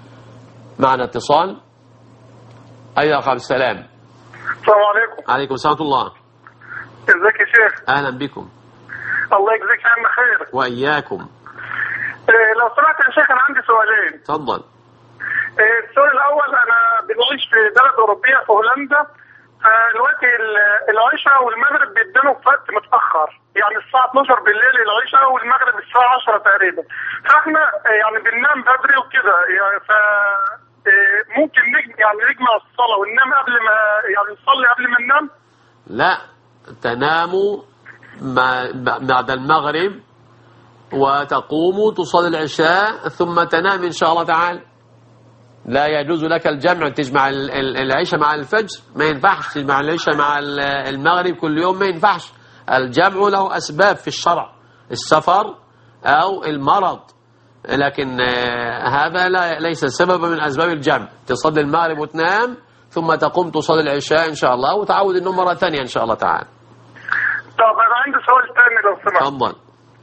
معنا اتصال. أيها عبد السلام. السلام عليكم. عليكم السلام ورحمة الله. ازيك يا شيخ؟ أهلا بكم. الله يجزيك عنا خير. وإياكم. إيه لو سمحت يا شيخ أنا عندي سؤالين. تفضل. إيه السؤال الأول، أنا بنعيش في بلد أوروبية في هولندا، دلوقتي العشاء والمغرب بيدنوا في وقت متأخر، يعني الساعة اتناشر بالليل العشاء والمغرب الساعة عشرة تقريبا، فاحنا يعني بننام بدري وكده، يعني ف ممكن يعني نجمع الصلاة وننام قبل ما يعني نصلي قبل ما ننام؟ لا، تناموا بعد المغرب وتقوموا تصلي العشاء ثم تنام إن شاء الله تعالى. لا يجوز لك الجمع، تجمع العشاء مع الفجر ما ينفعش، تجمع العشاء مع المغرب كل يوم ما ينفعش. الجمع له أسباب في الشرع، السفر أو المرض، لكن هذا لا ليس سببا من أسباب الجمع. تصلي المغرب وتنام ثم تقوم تصلي العشاء إن شاء الله وتعود النوم مرة ثانية إن شاء الله تعالى. طب أنا عندي سؤال ثاني لو سمحت. تفضل.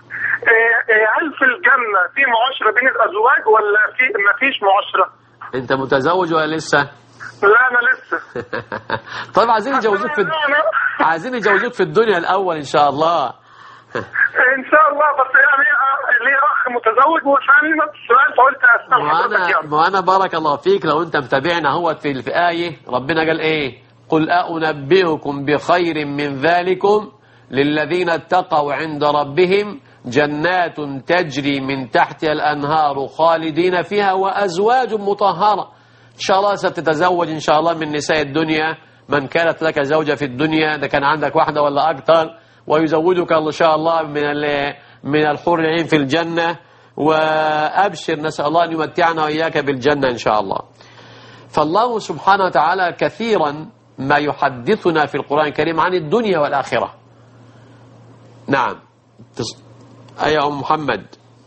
هل في الجنة في معاشرة بين الأزواج ولا في ما فيش معاشرة؟ أنت متزوج ولا لسه؟ لا أنا لسه. طيب عايزين نجوزوك في عايزين نجوزوك في الدنيا الأول إن شاء الله. إن شاء الله، بس يعني لي أخ متزوج وسألني نفس السؤال فقلت أسأل حضرتك يعني. ما أنا بارك الله فيك لو أنت متابعنا هو في في آية ربنا قال إيه؟ قل أنبئكم بخير من ذلكم للذين اتقوا عند ربهم جنات تجري من تحتها الأنهار خالدين فيها وأزواج مطهرة إن شاء الله ستتزوج إن شاء الله من نساء الدنيا، من كانت لك زوجة في الدنيا، ده كان عندك واحدة ولا أكثر، ويزوجك إن شاء الله من من الحور العين في الجنة. وأبشر، نسأل الله أن يمتعنا وإياك بالجنة إن شاء الله. فالله سبحانه وتعالى كثيرا ما يحدثنا في القرآن الكريم عن الدنيا والآخرة. نعم. أي أم محمد.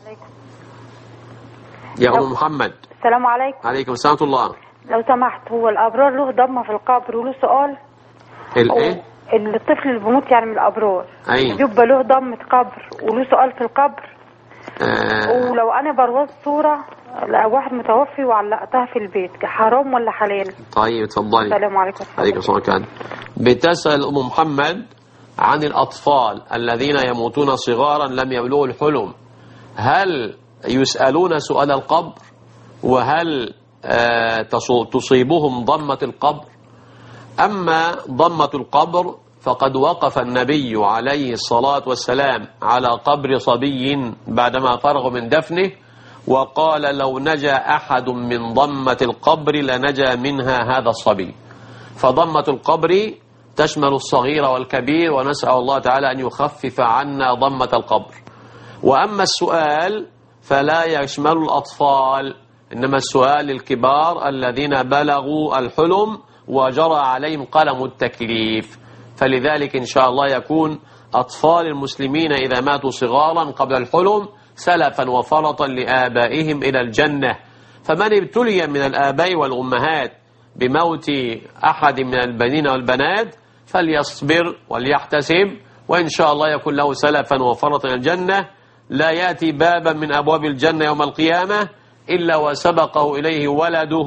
يا أم محمد. السلام عليكم. عليكم السلام ورحمة الله. لو سمحت، هو الأبرار له ضمة في القبر وله سؤال؟ الإيه؟ الطفل اللي بيموت يعني من الأبرار أي يبقى له ضمة قبر وله سؤال في القبر؟ آه. ولو أنا بروزت صورة واحد متوفي وعلقتها في البيت، حرام ولا حلال؟ طيب اتفضلي. السلام عليكم. عليكم السلام. بتسأل أم محمد عن الأطفال الذين يموتون صغارا لم يبلغوا الحلم، هل يسألون سؤال القبر؟ وهل آه تصيبهم ضمة القبر؟ أما ضمة القبر فقد وقف النبي عليه الصلاة والسلام على قبر صبي بعدما فرغ من دفنه، وقال لو نجا أحد من ضمة القبر لنجا منها هذا الصبي. فضمة القبر تشمل الصغير والكبير، ونسأل الله تعالى أن يخفف عنا ضمة القبر. وأما السؤال فلا يشمل الأطفال، إنما السؤال للكبار الذين بلغوا الحلم وجرى عليهم قلم التكليف. فلذلك إن شاء الله يكون أطفال المسلمين إذا ماتوا صغارا قبل الحلم سلفا وفرطا لآبائهم إلى الجنة. فمن ابتلي من الآباء والأمهات بموت أحد من البنين والبنات فليصبر وليحتسب، وإن شاء الله يكون له سلفا وفرطا إلى الجنة. لا يأتي بابا من أبواب الجنة يوم القيامة إلا وسبقه إليه ولده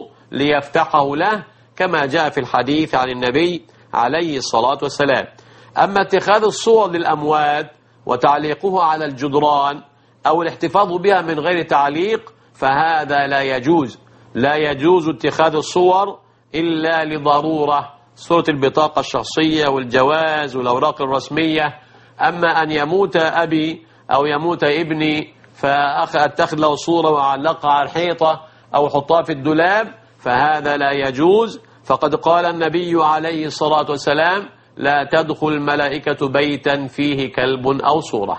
ليفتحه له، كما جاء في الحديث عن النبي عليه الصلاة والسلام. أما اتخاذ الصور للأموات وتعليقها على الجدران أو الاحتفاظ بها من غير تعليق فهذا لا يجوز. لا يجوز اتخاذ الصور إلا لضرورة، صورة البطاقة الشخصية والجواز والأوراق الرسمية. أما أن يموت أبي أو يموت ابني فأتخذ له صورة وأعلقها على الحيطة أو أحطها في الدولاب فهذا لا يجوز. فقد قال النبي عليه الصلاة والسلام لا تدخل الملائكة بيتا فيه كلب أو صورة.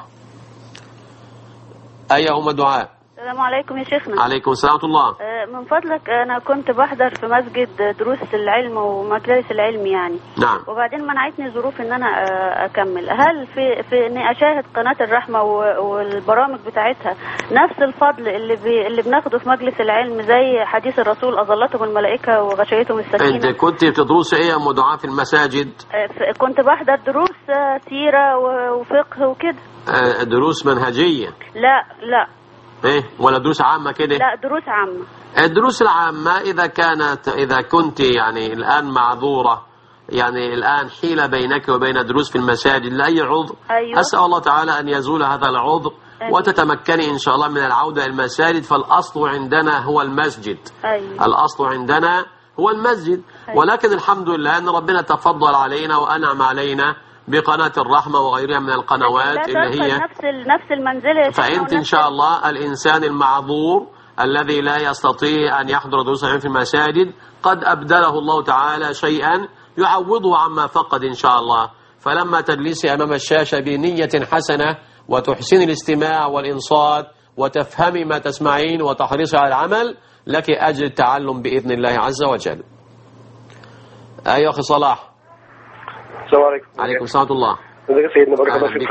أي أم دعاء. السلام عليكم يا شيخنا. عليكم السلام ورحمة الله. من فضلك أنا كنت بحضر في مسجد دروس العلم ومجالس العلم يعني. نعم. وبعدين منعتني ظروف إن أنا أكمل. هل في في إني أشاهد قناة الرحمة والبرامج بتاعتها نفس الفضل اللي بي اللي بناخده في مجلس العلم زي حديث الرسول أظلتهم الملائكة وغشيتهم السكينة؟ أنت كنت بتدرس إيه يا أم دعاء في المساجد؟ كنت بحضر دروس سيرة وفقه وكده. دروس منهجية؟ لا لا. ايه ولا دروس عامة كده؟ لا دروس عامة. الدروس العامة إذا كانت إذا كنت يعني الآن معذورة، يعني الآن حيلة بينك وبين دروس في المساجد لأي عذر، أيوة. أسأل الله تعالى أن يزول هذا العذر وتتمكني إن شاء الله من العودة إلى المساجد. فالأصل عندنا هو المسجد. أيوة. الأصل عندنا هو المسجد. أيوة. ولكن الحمد لله أن ربنا تفضل علينا وأنعم علينا بقناة الرحمة وغيرها من القنوات اللي هي نفس نفس المنزلة. فأنت إن شاء الله الإنسان المعذور الذي لا يستطيع أن يحضر دروس العلم في المساجد قد أبدله الله تعالى شيئا يعوضه عما فقد إن شاء الله. فلما تجلسي أمام الشاشة بنية حسنة وتحسن الاستماع والإنصات وتفهمي ما تسمعين وتحرصي على العمل لك أجر التعلم بإذن الله عز وجل. أيها أخي صلاح. السلام عليكم. عليكم السلام ورحمة الله. ازيك يا سيدنا؟ بارك الله فيك.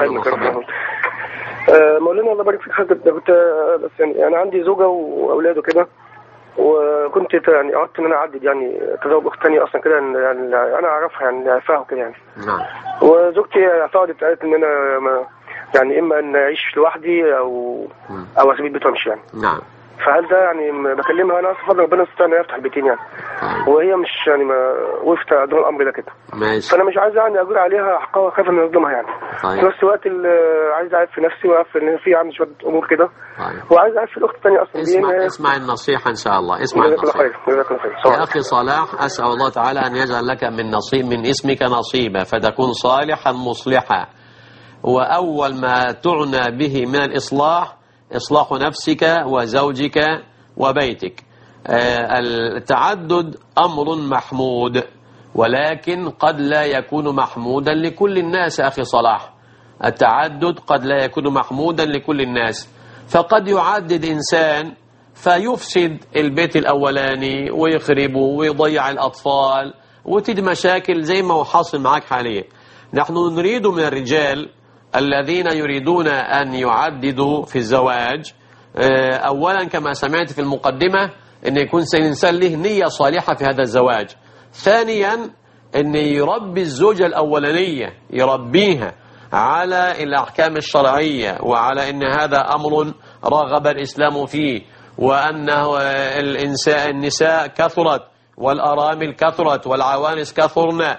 مولانا الله يبارك فيك. حضرتك كنت بس يعني انا عندي زوجه واولاد وكده، وكنت يعني اردت ان انا اعدد يعني تزوج اخت ثانيه اصلا كده يعني انا اعرفها يعني عارفاها وكده يعني. نعم. وزوجتي اعترضت قالت ان انا يعني اما ان اعيش لوحدي او او اسيب البيت وامشي يعني. نعم. فهل ده يعني بكلمها انا اصلا فضل ربنا سبحانه يفتح البيتين يعني. وهي مش يعني ما وقفت قدام الامر ده كده. ماشي. فانا مش عايز يعني اجور عليها حقها، خايف ان اظلمها يعني. طيب. في نفس الوقت عايز اعرف في نفسي واعرف ان في عندي شويه امور كده. طيب. وعايز اعرف في الاخت الثانيه اصلا. اسمع اسمع النصيحه ان شاء الله. اسمع جزاك الله النصيحه. خير. جزاك الله خير. يا اخي صلاح، اسال الله تعالى ان يجعل لك من نصيب من اسمك نصيبا فتكون صالحا مصلحا. واول ما تعنى به من الاصلاح اصلاح نفسك وزوجك وبيتك. التعدد أمر محمود، ولكن قد لا يكون محمودا لكل الناس. أخي صلاح، التعدد قد لا يكون محمودا لكل الناس، فقد يعدد إنسان فيفسد البيت الأولاني ويخربه ويضيع الأطفال وتدي مشاكل زي ما هو حاصل معك حاليا. نحن نريد من الرجال الذين يريدون أن يعددوا في الزواج أولا كما سمعت في المقدمة أن يكون الإنسان له نية صالحة في هذا الزواج. ثانيا أن يربي الزوجة الأولانية، يربيها على الأحكام الشرعية وعلى أن هذا أمر رغب الإسلام فيه، وأنه الإنساء النساء كثرت والأرامل كثرت والعوانس كثرنا،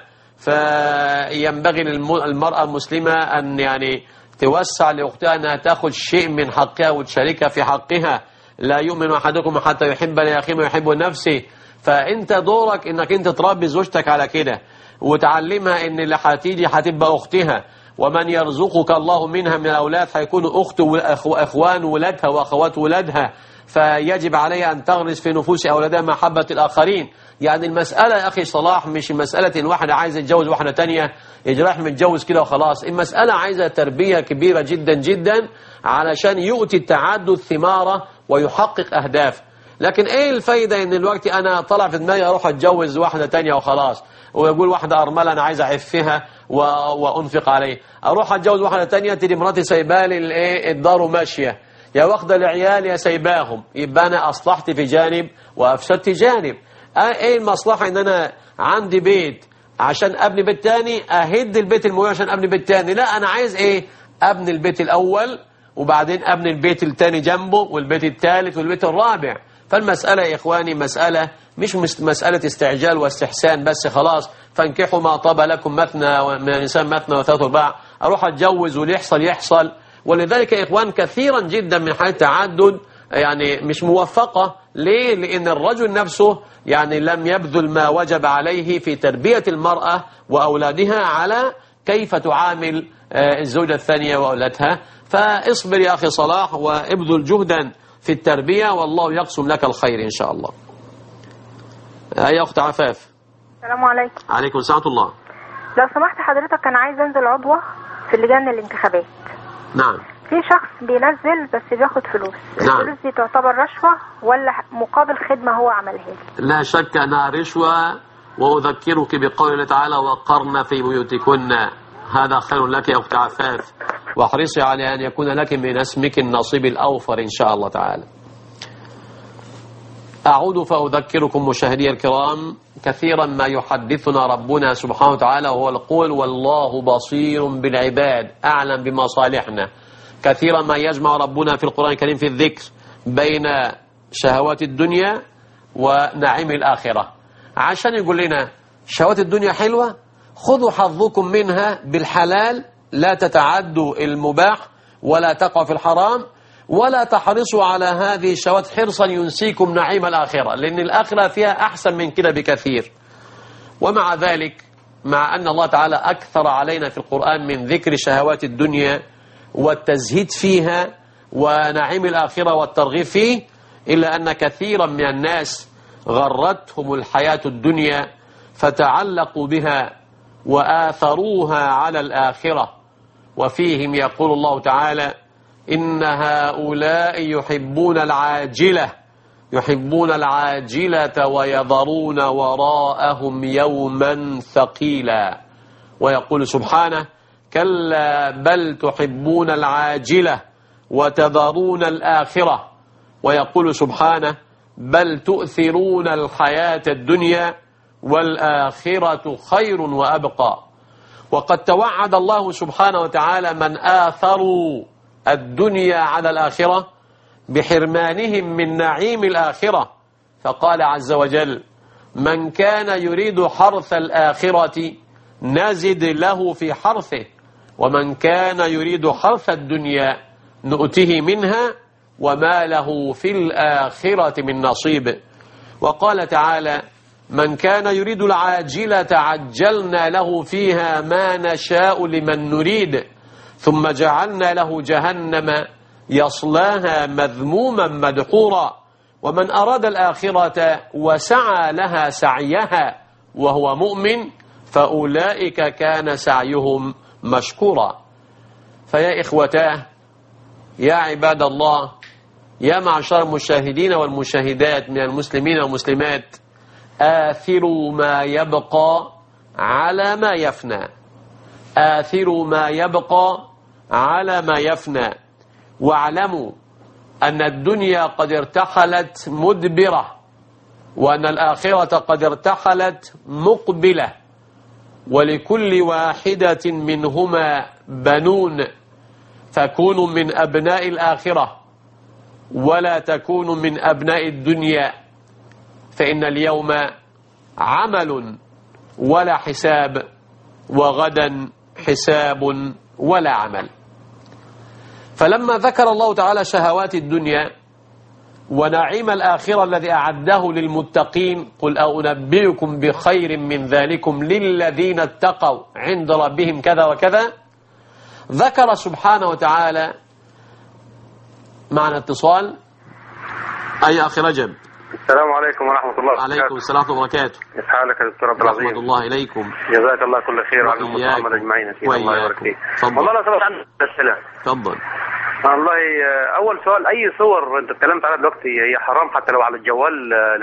فينبغي للمرأة المسلمة أن يعني توسع لأختها أنها تأخذ شيء من حقها وتشاركها في حقها. لا يؤمن أحدكم حتى يحب لأخيه ما يحب نفسه. فأنت دورك أنك أنت تربي زوجتك على كده وتعلمها أن اللي هتيجي هتبقى أختها، ومن يرزقك الله منها من الأولاد هيكونوا أخت وأخوان ولادها وأخوات ولادها، فيجب عليها أن تغرس في نفوس أولادها محبة الآخرين. يعني المسألة يا أخي صلاح مش مسألة إن واحدة عايزة يتجوز واحدة تانية يجرح متجوز كده وخلاص. المسألة عايزة تربية كبيرة جدا جدا علشان يؤتي التعدد ثمارة ويحقق أهداف. لكن إيه الفايدة إن الوقت أنا طلع في دماغي أروح أتجوز واحدة تانية وخلاص، ويقول واحدة أرملة أنا عايز أعفها وأنفق عليه، أروح أتجوز واحدة تانية تدي مراتي سايبالي الإيه الدار وماشية، يا واخدة العيال يا سايباهم، يبقى أنا أصلحت في جانب وأفسدت جانب. ايه المصلحة ان انا عندي بيت عشان ابني بيت تاني اهد البيت الموجود عشان ابني بيت تاني؟ لا، انا عايز ايه؟ ابني البيت الاول وبعدين ابني البيت التاني جنبه والبيت الثالث والبيت الرابع. فالمسألة يا اخواني مسألة مش مسألة استعجال واستحسان بس خلاص فانكحوا ما طاب لكم مثنى من الانسان مثنى وثلاث ورباع، اروح اتجوز واللي يحصل يحصل. ولذلك يا اخوان كثيرا جدا من حالات التعدد يعني مش موفقة. ليه؟ لأن الرجل نفسه يعني لم يبذل ما وجب عليه في تربية المرأة وأولادها على كيف تعامل الزوجة الثانية وأولادها. فاصبر يا أخي صلاح وابذل جهدا في التربية والله يقسم لك الخير إن شاء الله. يا أخت عفاف. السلام عليكم. عليكم السلام ورحمة الله. لو سمحت حضرتك أنا عايز أنزل عضوة في لجان الانتخابات. نعم. في شخص بينزل بس بياخد فلوس. نعم. الفلوس دي تعتبر رشوة ولا مقابل خدمة هو عملها لي؟ لا شك أنها رشوة، وأذكرك بقول الله تعالى وقرن في بيوتكن، هذا خير لك يا أخت عفاف، واحرصي على أن يكون لك من اسمك النصيب الأوفر إن شاء الله تعالى. أعود فأذكركم مشاهدي الكرام كثيرا ما يحدثنا ربنا سبحانه وتعالى وهو القول والله بصير بالعباد أعلم بمصالحنا. كثيرا ما يجمع ربنا في القرآن الكريم في الذكر بين شهوات الدنيا ونعيم الآخرة، عشان يقول لنا شهوات الدنيا حلوة خذوا حظكم منها بالحلال، لا تتعدوا المباح ولا تقعوا في الحرام، ولا تحرصوا على هذه الشهوات حرصا ينسيكم نعيم الآخرة، لأن الآخرة فيها أحسن من كده بكثير. ومع ذلك مع أن الله تعالى أكثر علينا في القرآن من ذكر شهوات الدنيا والتزهيد فيها ونعيم الآخرة والترغيب فيه، إلا أن كثيرا من الناس غرتهم الحياة الدنيا فتعلقوا بها وآثروها على الآخرة. وفيهم يقول الله تعالى إن هؤلاء يحبون العاجلة يحبون العاجلة ويذرون وراءهم يوما ثقيلا. ويقول سبحانه كلا بل تحبون العاجلة وتذرون الآخرة. ويقول سبحانه بل تؤثرون الحياة الدنيا والآخرة خير وأبقى. وقد توعد الله سبحانه وتعالى من آثروا الدنيا على الآخرة بحرمانهم من نعيم الآخرة، فقال عز وجل من كان يريد حرث الآخرة نزد له في حرثه ومن كان يريد حرث الدنيا نؤته منها وما له في الآخرة من نصيب. وقال تعالى من كان يريد العاجلة عجلنا له فيها ما نشاء لمن نريد ثم جعلنا له جهنم يصلاها مذموما مدحورا ومن أراد الآخرة وسعى لها سعيها وهو مؤمن فأولئك كان سعيهم مشكورا. فيا إخوتاه، يا عباد الله، يا معشر المشاهدين والمشاهدات من المسلمين والمسلمات، آثروا ما يبقى على ما يفنى، آثروا ما يبقى على ما يفنى، واعلموا أن الدنيا قد ارتحلت مدبرة، وأن الآخرة قد ارتحلت مقبلة، ولكل واحدة منهما بنون، فكونوا من أبناء الآخرة ولا تكونوا من أبناء الدنيا، فإن اليوم عمل ولا حساب، وغدا حساب ولا عمل. فلما ذكر الله تعالى شهوات الدنيا ونعيم الآخرة الذي أعده للمتقين، قل أنبئكم بخير من ذلكم للذين اتقوا عند ربهم كذا وكذا، ذكر سبحانه وتعالى معنا اتصال. أي أخي رجب. السلام عليكم ورحمة الله وبركاته. عليكم السلام ورحمة الله وبركاته. كيف حالك يا دكتور عبد العظيم؟ رحمة الله إليكم. جزاك الله كل خير وعلى الأمة محمد أجمعين. الله يبارك فيك. والله أنا سألت عن الأسئلة. تفضل. والله أول سؤال، أي صور أنت اتكلمت عنها دلوقتي هي حرام حتى لو على الجوال،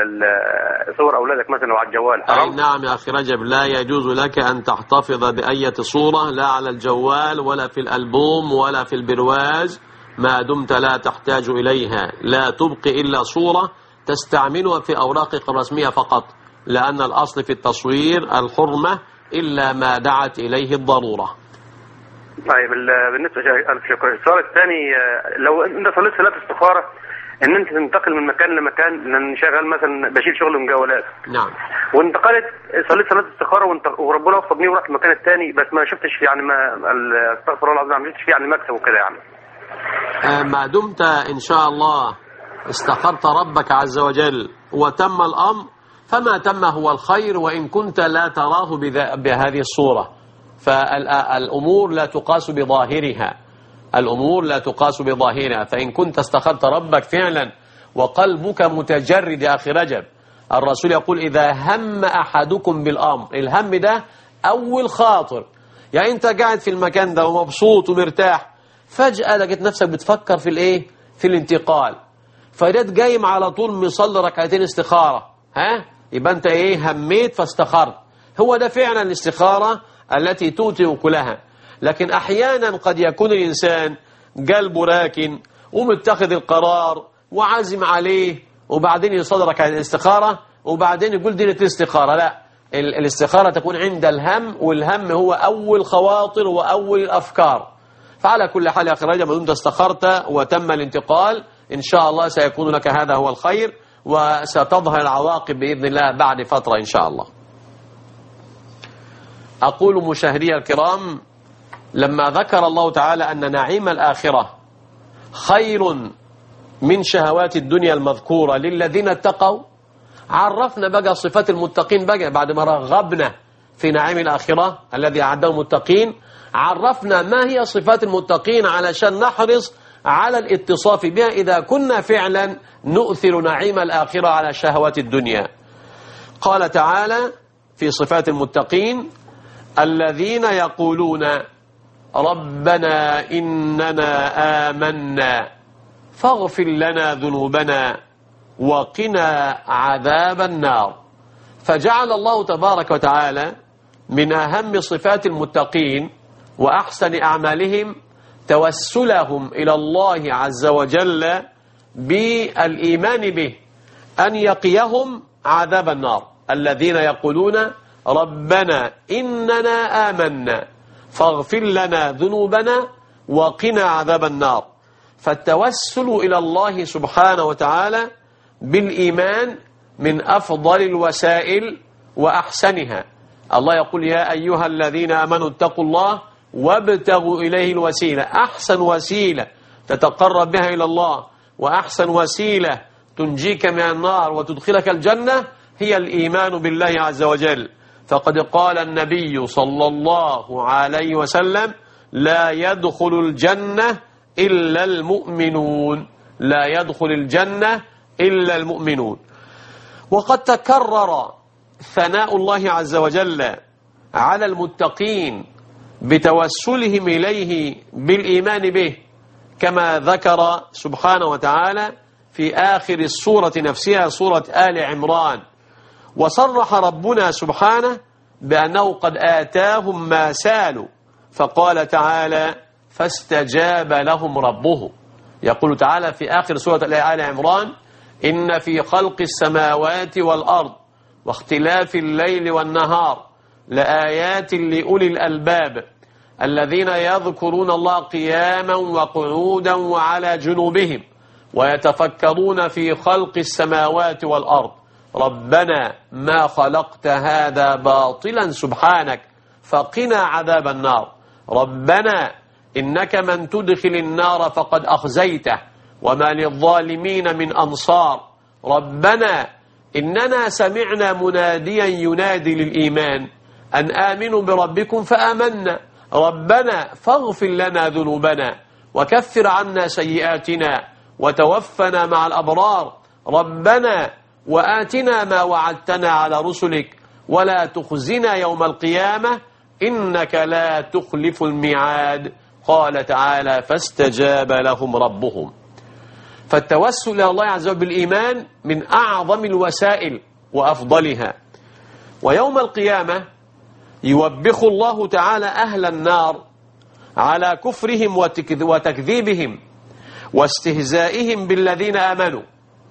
صور أولادك مثلا لو على الجوال حرام؟ أي نعم يا أخي رجب، لا يجوز لك أن تحتفظ بأية صورة لا على الجوال ولا في الألبوم ولا في البرواز ما دمت لا تحتاج إليها. لا تبقي إلا صورة تستعملها في أوراقك الرسمية فقط، لأن الأصل في التصوير الحرمة إلا ما دعت إليه الضرورة. طيب بالنسبة ألف شكر. السؤال الثاني، لو أنت صليت صلاة استخارة إن أنت تنتقل من مكان لمكان، لأن شغال مثلا بشيل شغل مجاولات. نعم. وانتقلت صليت صلاة استخارة وربنا وفقني ورحت المكان الثاني، بس ما شفتش يعني ما استغفر الله العظيم ما شفتش فيه يعني مكسب وكده يعني. آه ما دمت إن شاء الله استخرت ربك عز وجل وتم الأمر، فما تم هو الخير، وإن كنت لا تراه بهذه الصورة. فالأمور لا تقاس بظاهرها، الأمور لا تقاس بظاهرها. فإن كنت استخرت ربك فعلا وقلبك متجرد يا أخي رجب، الرسول يقول إذا هم أحدكم بالأمر، الهم ده أول خاطر، يعني أنت قاعد في المكان ده ومبسوط ومرتاح، فجأة لقيت نفسك بتفكر في الإيه؟ في الانتقال، فجأت قايم على طول مصلي ركعتين استخارة، ها؟ يبقى أنت إيه؟ هميت فاستخرت. هو ده فعلا الاستخارة التي تؤتي أكلها. لكن أحيانا قد يكون الإنسان قلبه راكن ومتخذ القرار وعازم عليه، وبعدين يصلي ركعتين استخارة وبعدين يقول دي الاستخارة. لا، الاستخارة تكون عند الهم، والهم هو أول خواطر وأول الأفكار. فعلى كل حال يا أخي رجب، ما دمت استخرت وتم الانتقال إن شاء الله سيكون لك هذا هو الخير، وستظهر العواقب بإذن الله بعد فترة إن شاء الله. أقول مشاهدي الكرام، لما ذكر الله تعالى أن نعيم الآخرة خير من شهوات الدنيا المذكورة للذين اتقوا، عرفنا بقى صفات المتقين. بقى بعد ما رغبنا في نعيم الآخرة الذي أعده المتقين، عرفنا ما هي صفات المتقين علشان نحرص على الاتصاف بها إذا كنا فعلا نؤثر نعيم الآخرة على شهوات الدنيا. قال تعالى في صفات المتقين: الذين يقولون ربنا إننا آمنا فاغفر لنا ذنوبنا وقنا عذاب النار. فجعل الله تبارك وتعالى من أهم صفات المتقين وأحسن أعمالهم توسلهم إلى الله عز وجل بالإيمان به، أن يقيهم عذاب النار. الذين يقولون ربنا إننا آمنا فاغفر لنا ذنوبنا وقنا عذاب النار. فالتوسل إلى الله سبحانه وتعالى بالإيمان من أفضل الوسائل وأحسنها. الله يقول: يا أيها الذين آمنوا اتقوا الله وابتغوا إليه الوسيلة. أحسن وسيلة تتقرب بها إلى الله وأحسن وسيلة تنجيك من النار وتدخلك الجنة هي الإيمان بالله عز وجل. فقد قال النبي صلى الله عليه وسلم: لا يدخل الجنة إلا المؤمنون، لا يدخل الجنة إلا المؤمنون. وقد تكرر ثناء الله عز وجل على المتقين بتوسلهم إليه بالإيمان به، كما ذكر سبحانه وتعالى في آخر السورة نفسها، سورة آل عمران. وصرح ربنا سبحانه بأنه قد آتاهم ما سالوا، فقال تعالى فاستجاب لهم ربهم. يقول تعالى في آخر سورة آل عمران إن في خلق السماوات والأرض واختلاف الليل والنهار لآيات لأولي الألباب الذين يذكرون الله قياما وقعودا وعلى جنوبهم ويتفكرون في خلق السماوات والأرض ربنا ما خلقت هذا باطلا سبحانك فقنا عذاب النار ربنا إنك من تدخل النار فقد أخزيته وما للظالمين من أنصار ربنا إننا سمعنا مناديا ينادي للإيمان أن آمنوا بربكم فآمنا ربنا فاغفر لنا ذنوبنا وكفر عنا سيئاتنا وتوفنا مع الأبرار ربنا وآتنا ما وعدتنا على رسلك ولا تخزنا يوم القيامة إنك لا تخلف الميعاد. قال تعالى فاستجاب لهم ربهم. فالتوسل إلى الله عز وجل بالإيمان من أعظم الوسائل وأفضلها. ويوم القيامة يوبخ الله تعالى أهل النار على كفرهم وتكذيبهم واستهزائهم بالذين آمنوا،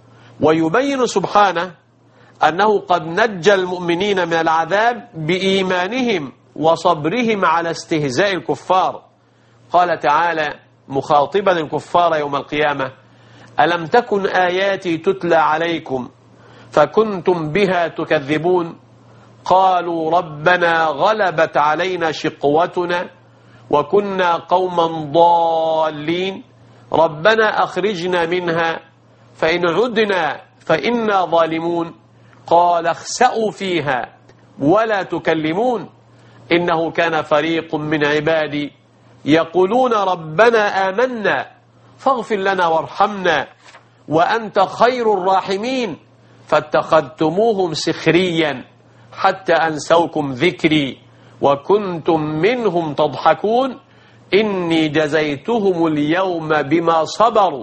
ويبين سبحانه أنه قد نجى المؤمنين من العذاب بإيمانهم وصبرهم على استهزاء الكفار. قال تعالى مخاطبا الكفار يوم القيامة ألم تكن آياتي تتلى عليكم فكنتم بها تكذبون قالوا ربنا غلبت علينا شقوتنا وكنا قوما ضالين ربنا أخرجنا منها فإن عدنا فإنا ظالمون قال اخسأوا فيها ولا تكلمون إنه كان فريق من عبادي يقولون ربنا آمنا فاغفر لنا وارحمنا وأنت خير الراحمين فاتخذتموهم سخريا حتى أنسوكم ذكري وكنتم منهم تضحكون إني جزيتهم اليوم بما صبروا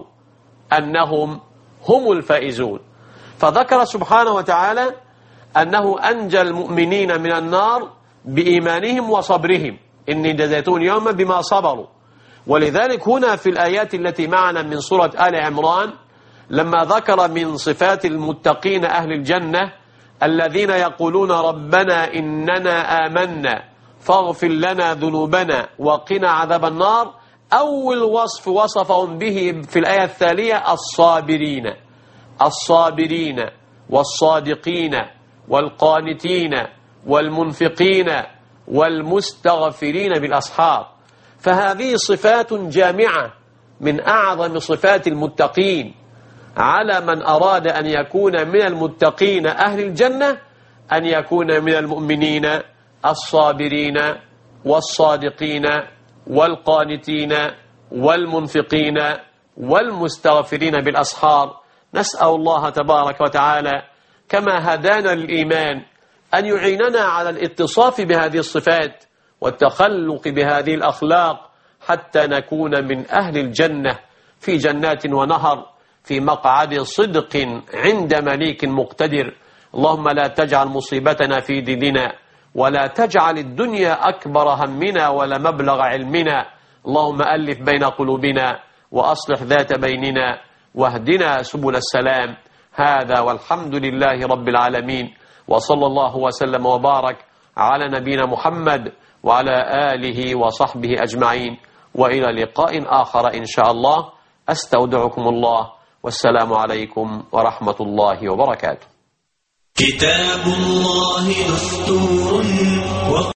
أنهم هم الفائزون. فذكر سبحانه وتعالى أنه أنجى المؤمنين من النار بإيمانهم وصبرهم إني جزيتهم اليوم بما صبروا. ولذلك هنا في الآيات التي معنا من سورة آل عمران لما ذكر من صفات المتقين أهل الجنة الذين يقولون ربنا إننا آمنا فاغفر لنا ذنوبنا وقنا عذاب النار، أول وصف وصفهم به في الآية الثانية الصابرين الصابرين والصادقين والقانتين والمنفقين والمستغفرين بالأسحار. فهذه صفات جامعة من أعظم صفات المتقين، على من أراد أن يكون من المتقين أهل الجنة أن يكون من المؤمنين الصابرين والصادقين والقانتين والمنفقين والمستغفرين بالأسحار. نسأل الله تبارك وتعالى كما هدانا للإيمان أن يعيننا على الاتصاف بهذه الصفات والتخلق بهذه الأخلاق حتى نكون من أهل الجنة في جنات ونهر في مقعد صدق عند مليك مقتدر. اللهم لا تجعل مصيبتنا في ديننا ولا تجعل الدنيا أكبر همنا ولا مبلغ علمنا. اللهم ألف بين قلوبنا وأصلح ذات بيننا واهدنا سبل السلام. هذا والحمد لله رب العالمين، وصلى الله وسلم وبارك على نبينا محمد وعلى آله وصحبه أجمعين، وإلى لقاء آخر إن شاء الله. أستودعكم الله والسلام عليكم ورحمة الله وبركاته. كتاب الله دستور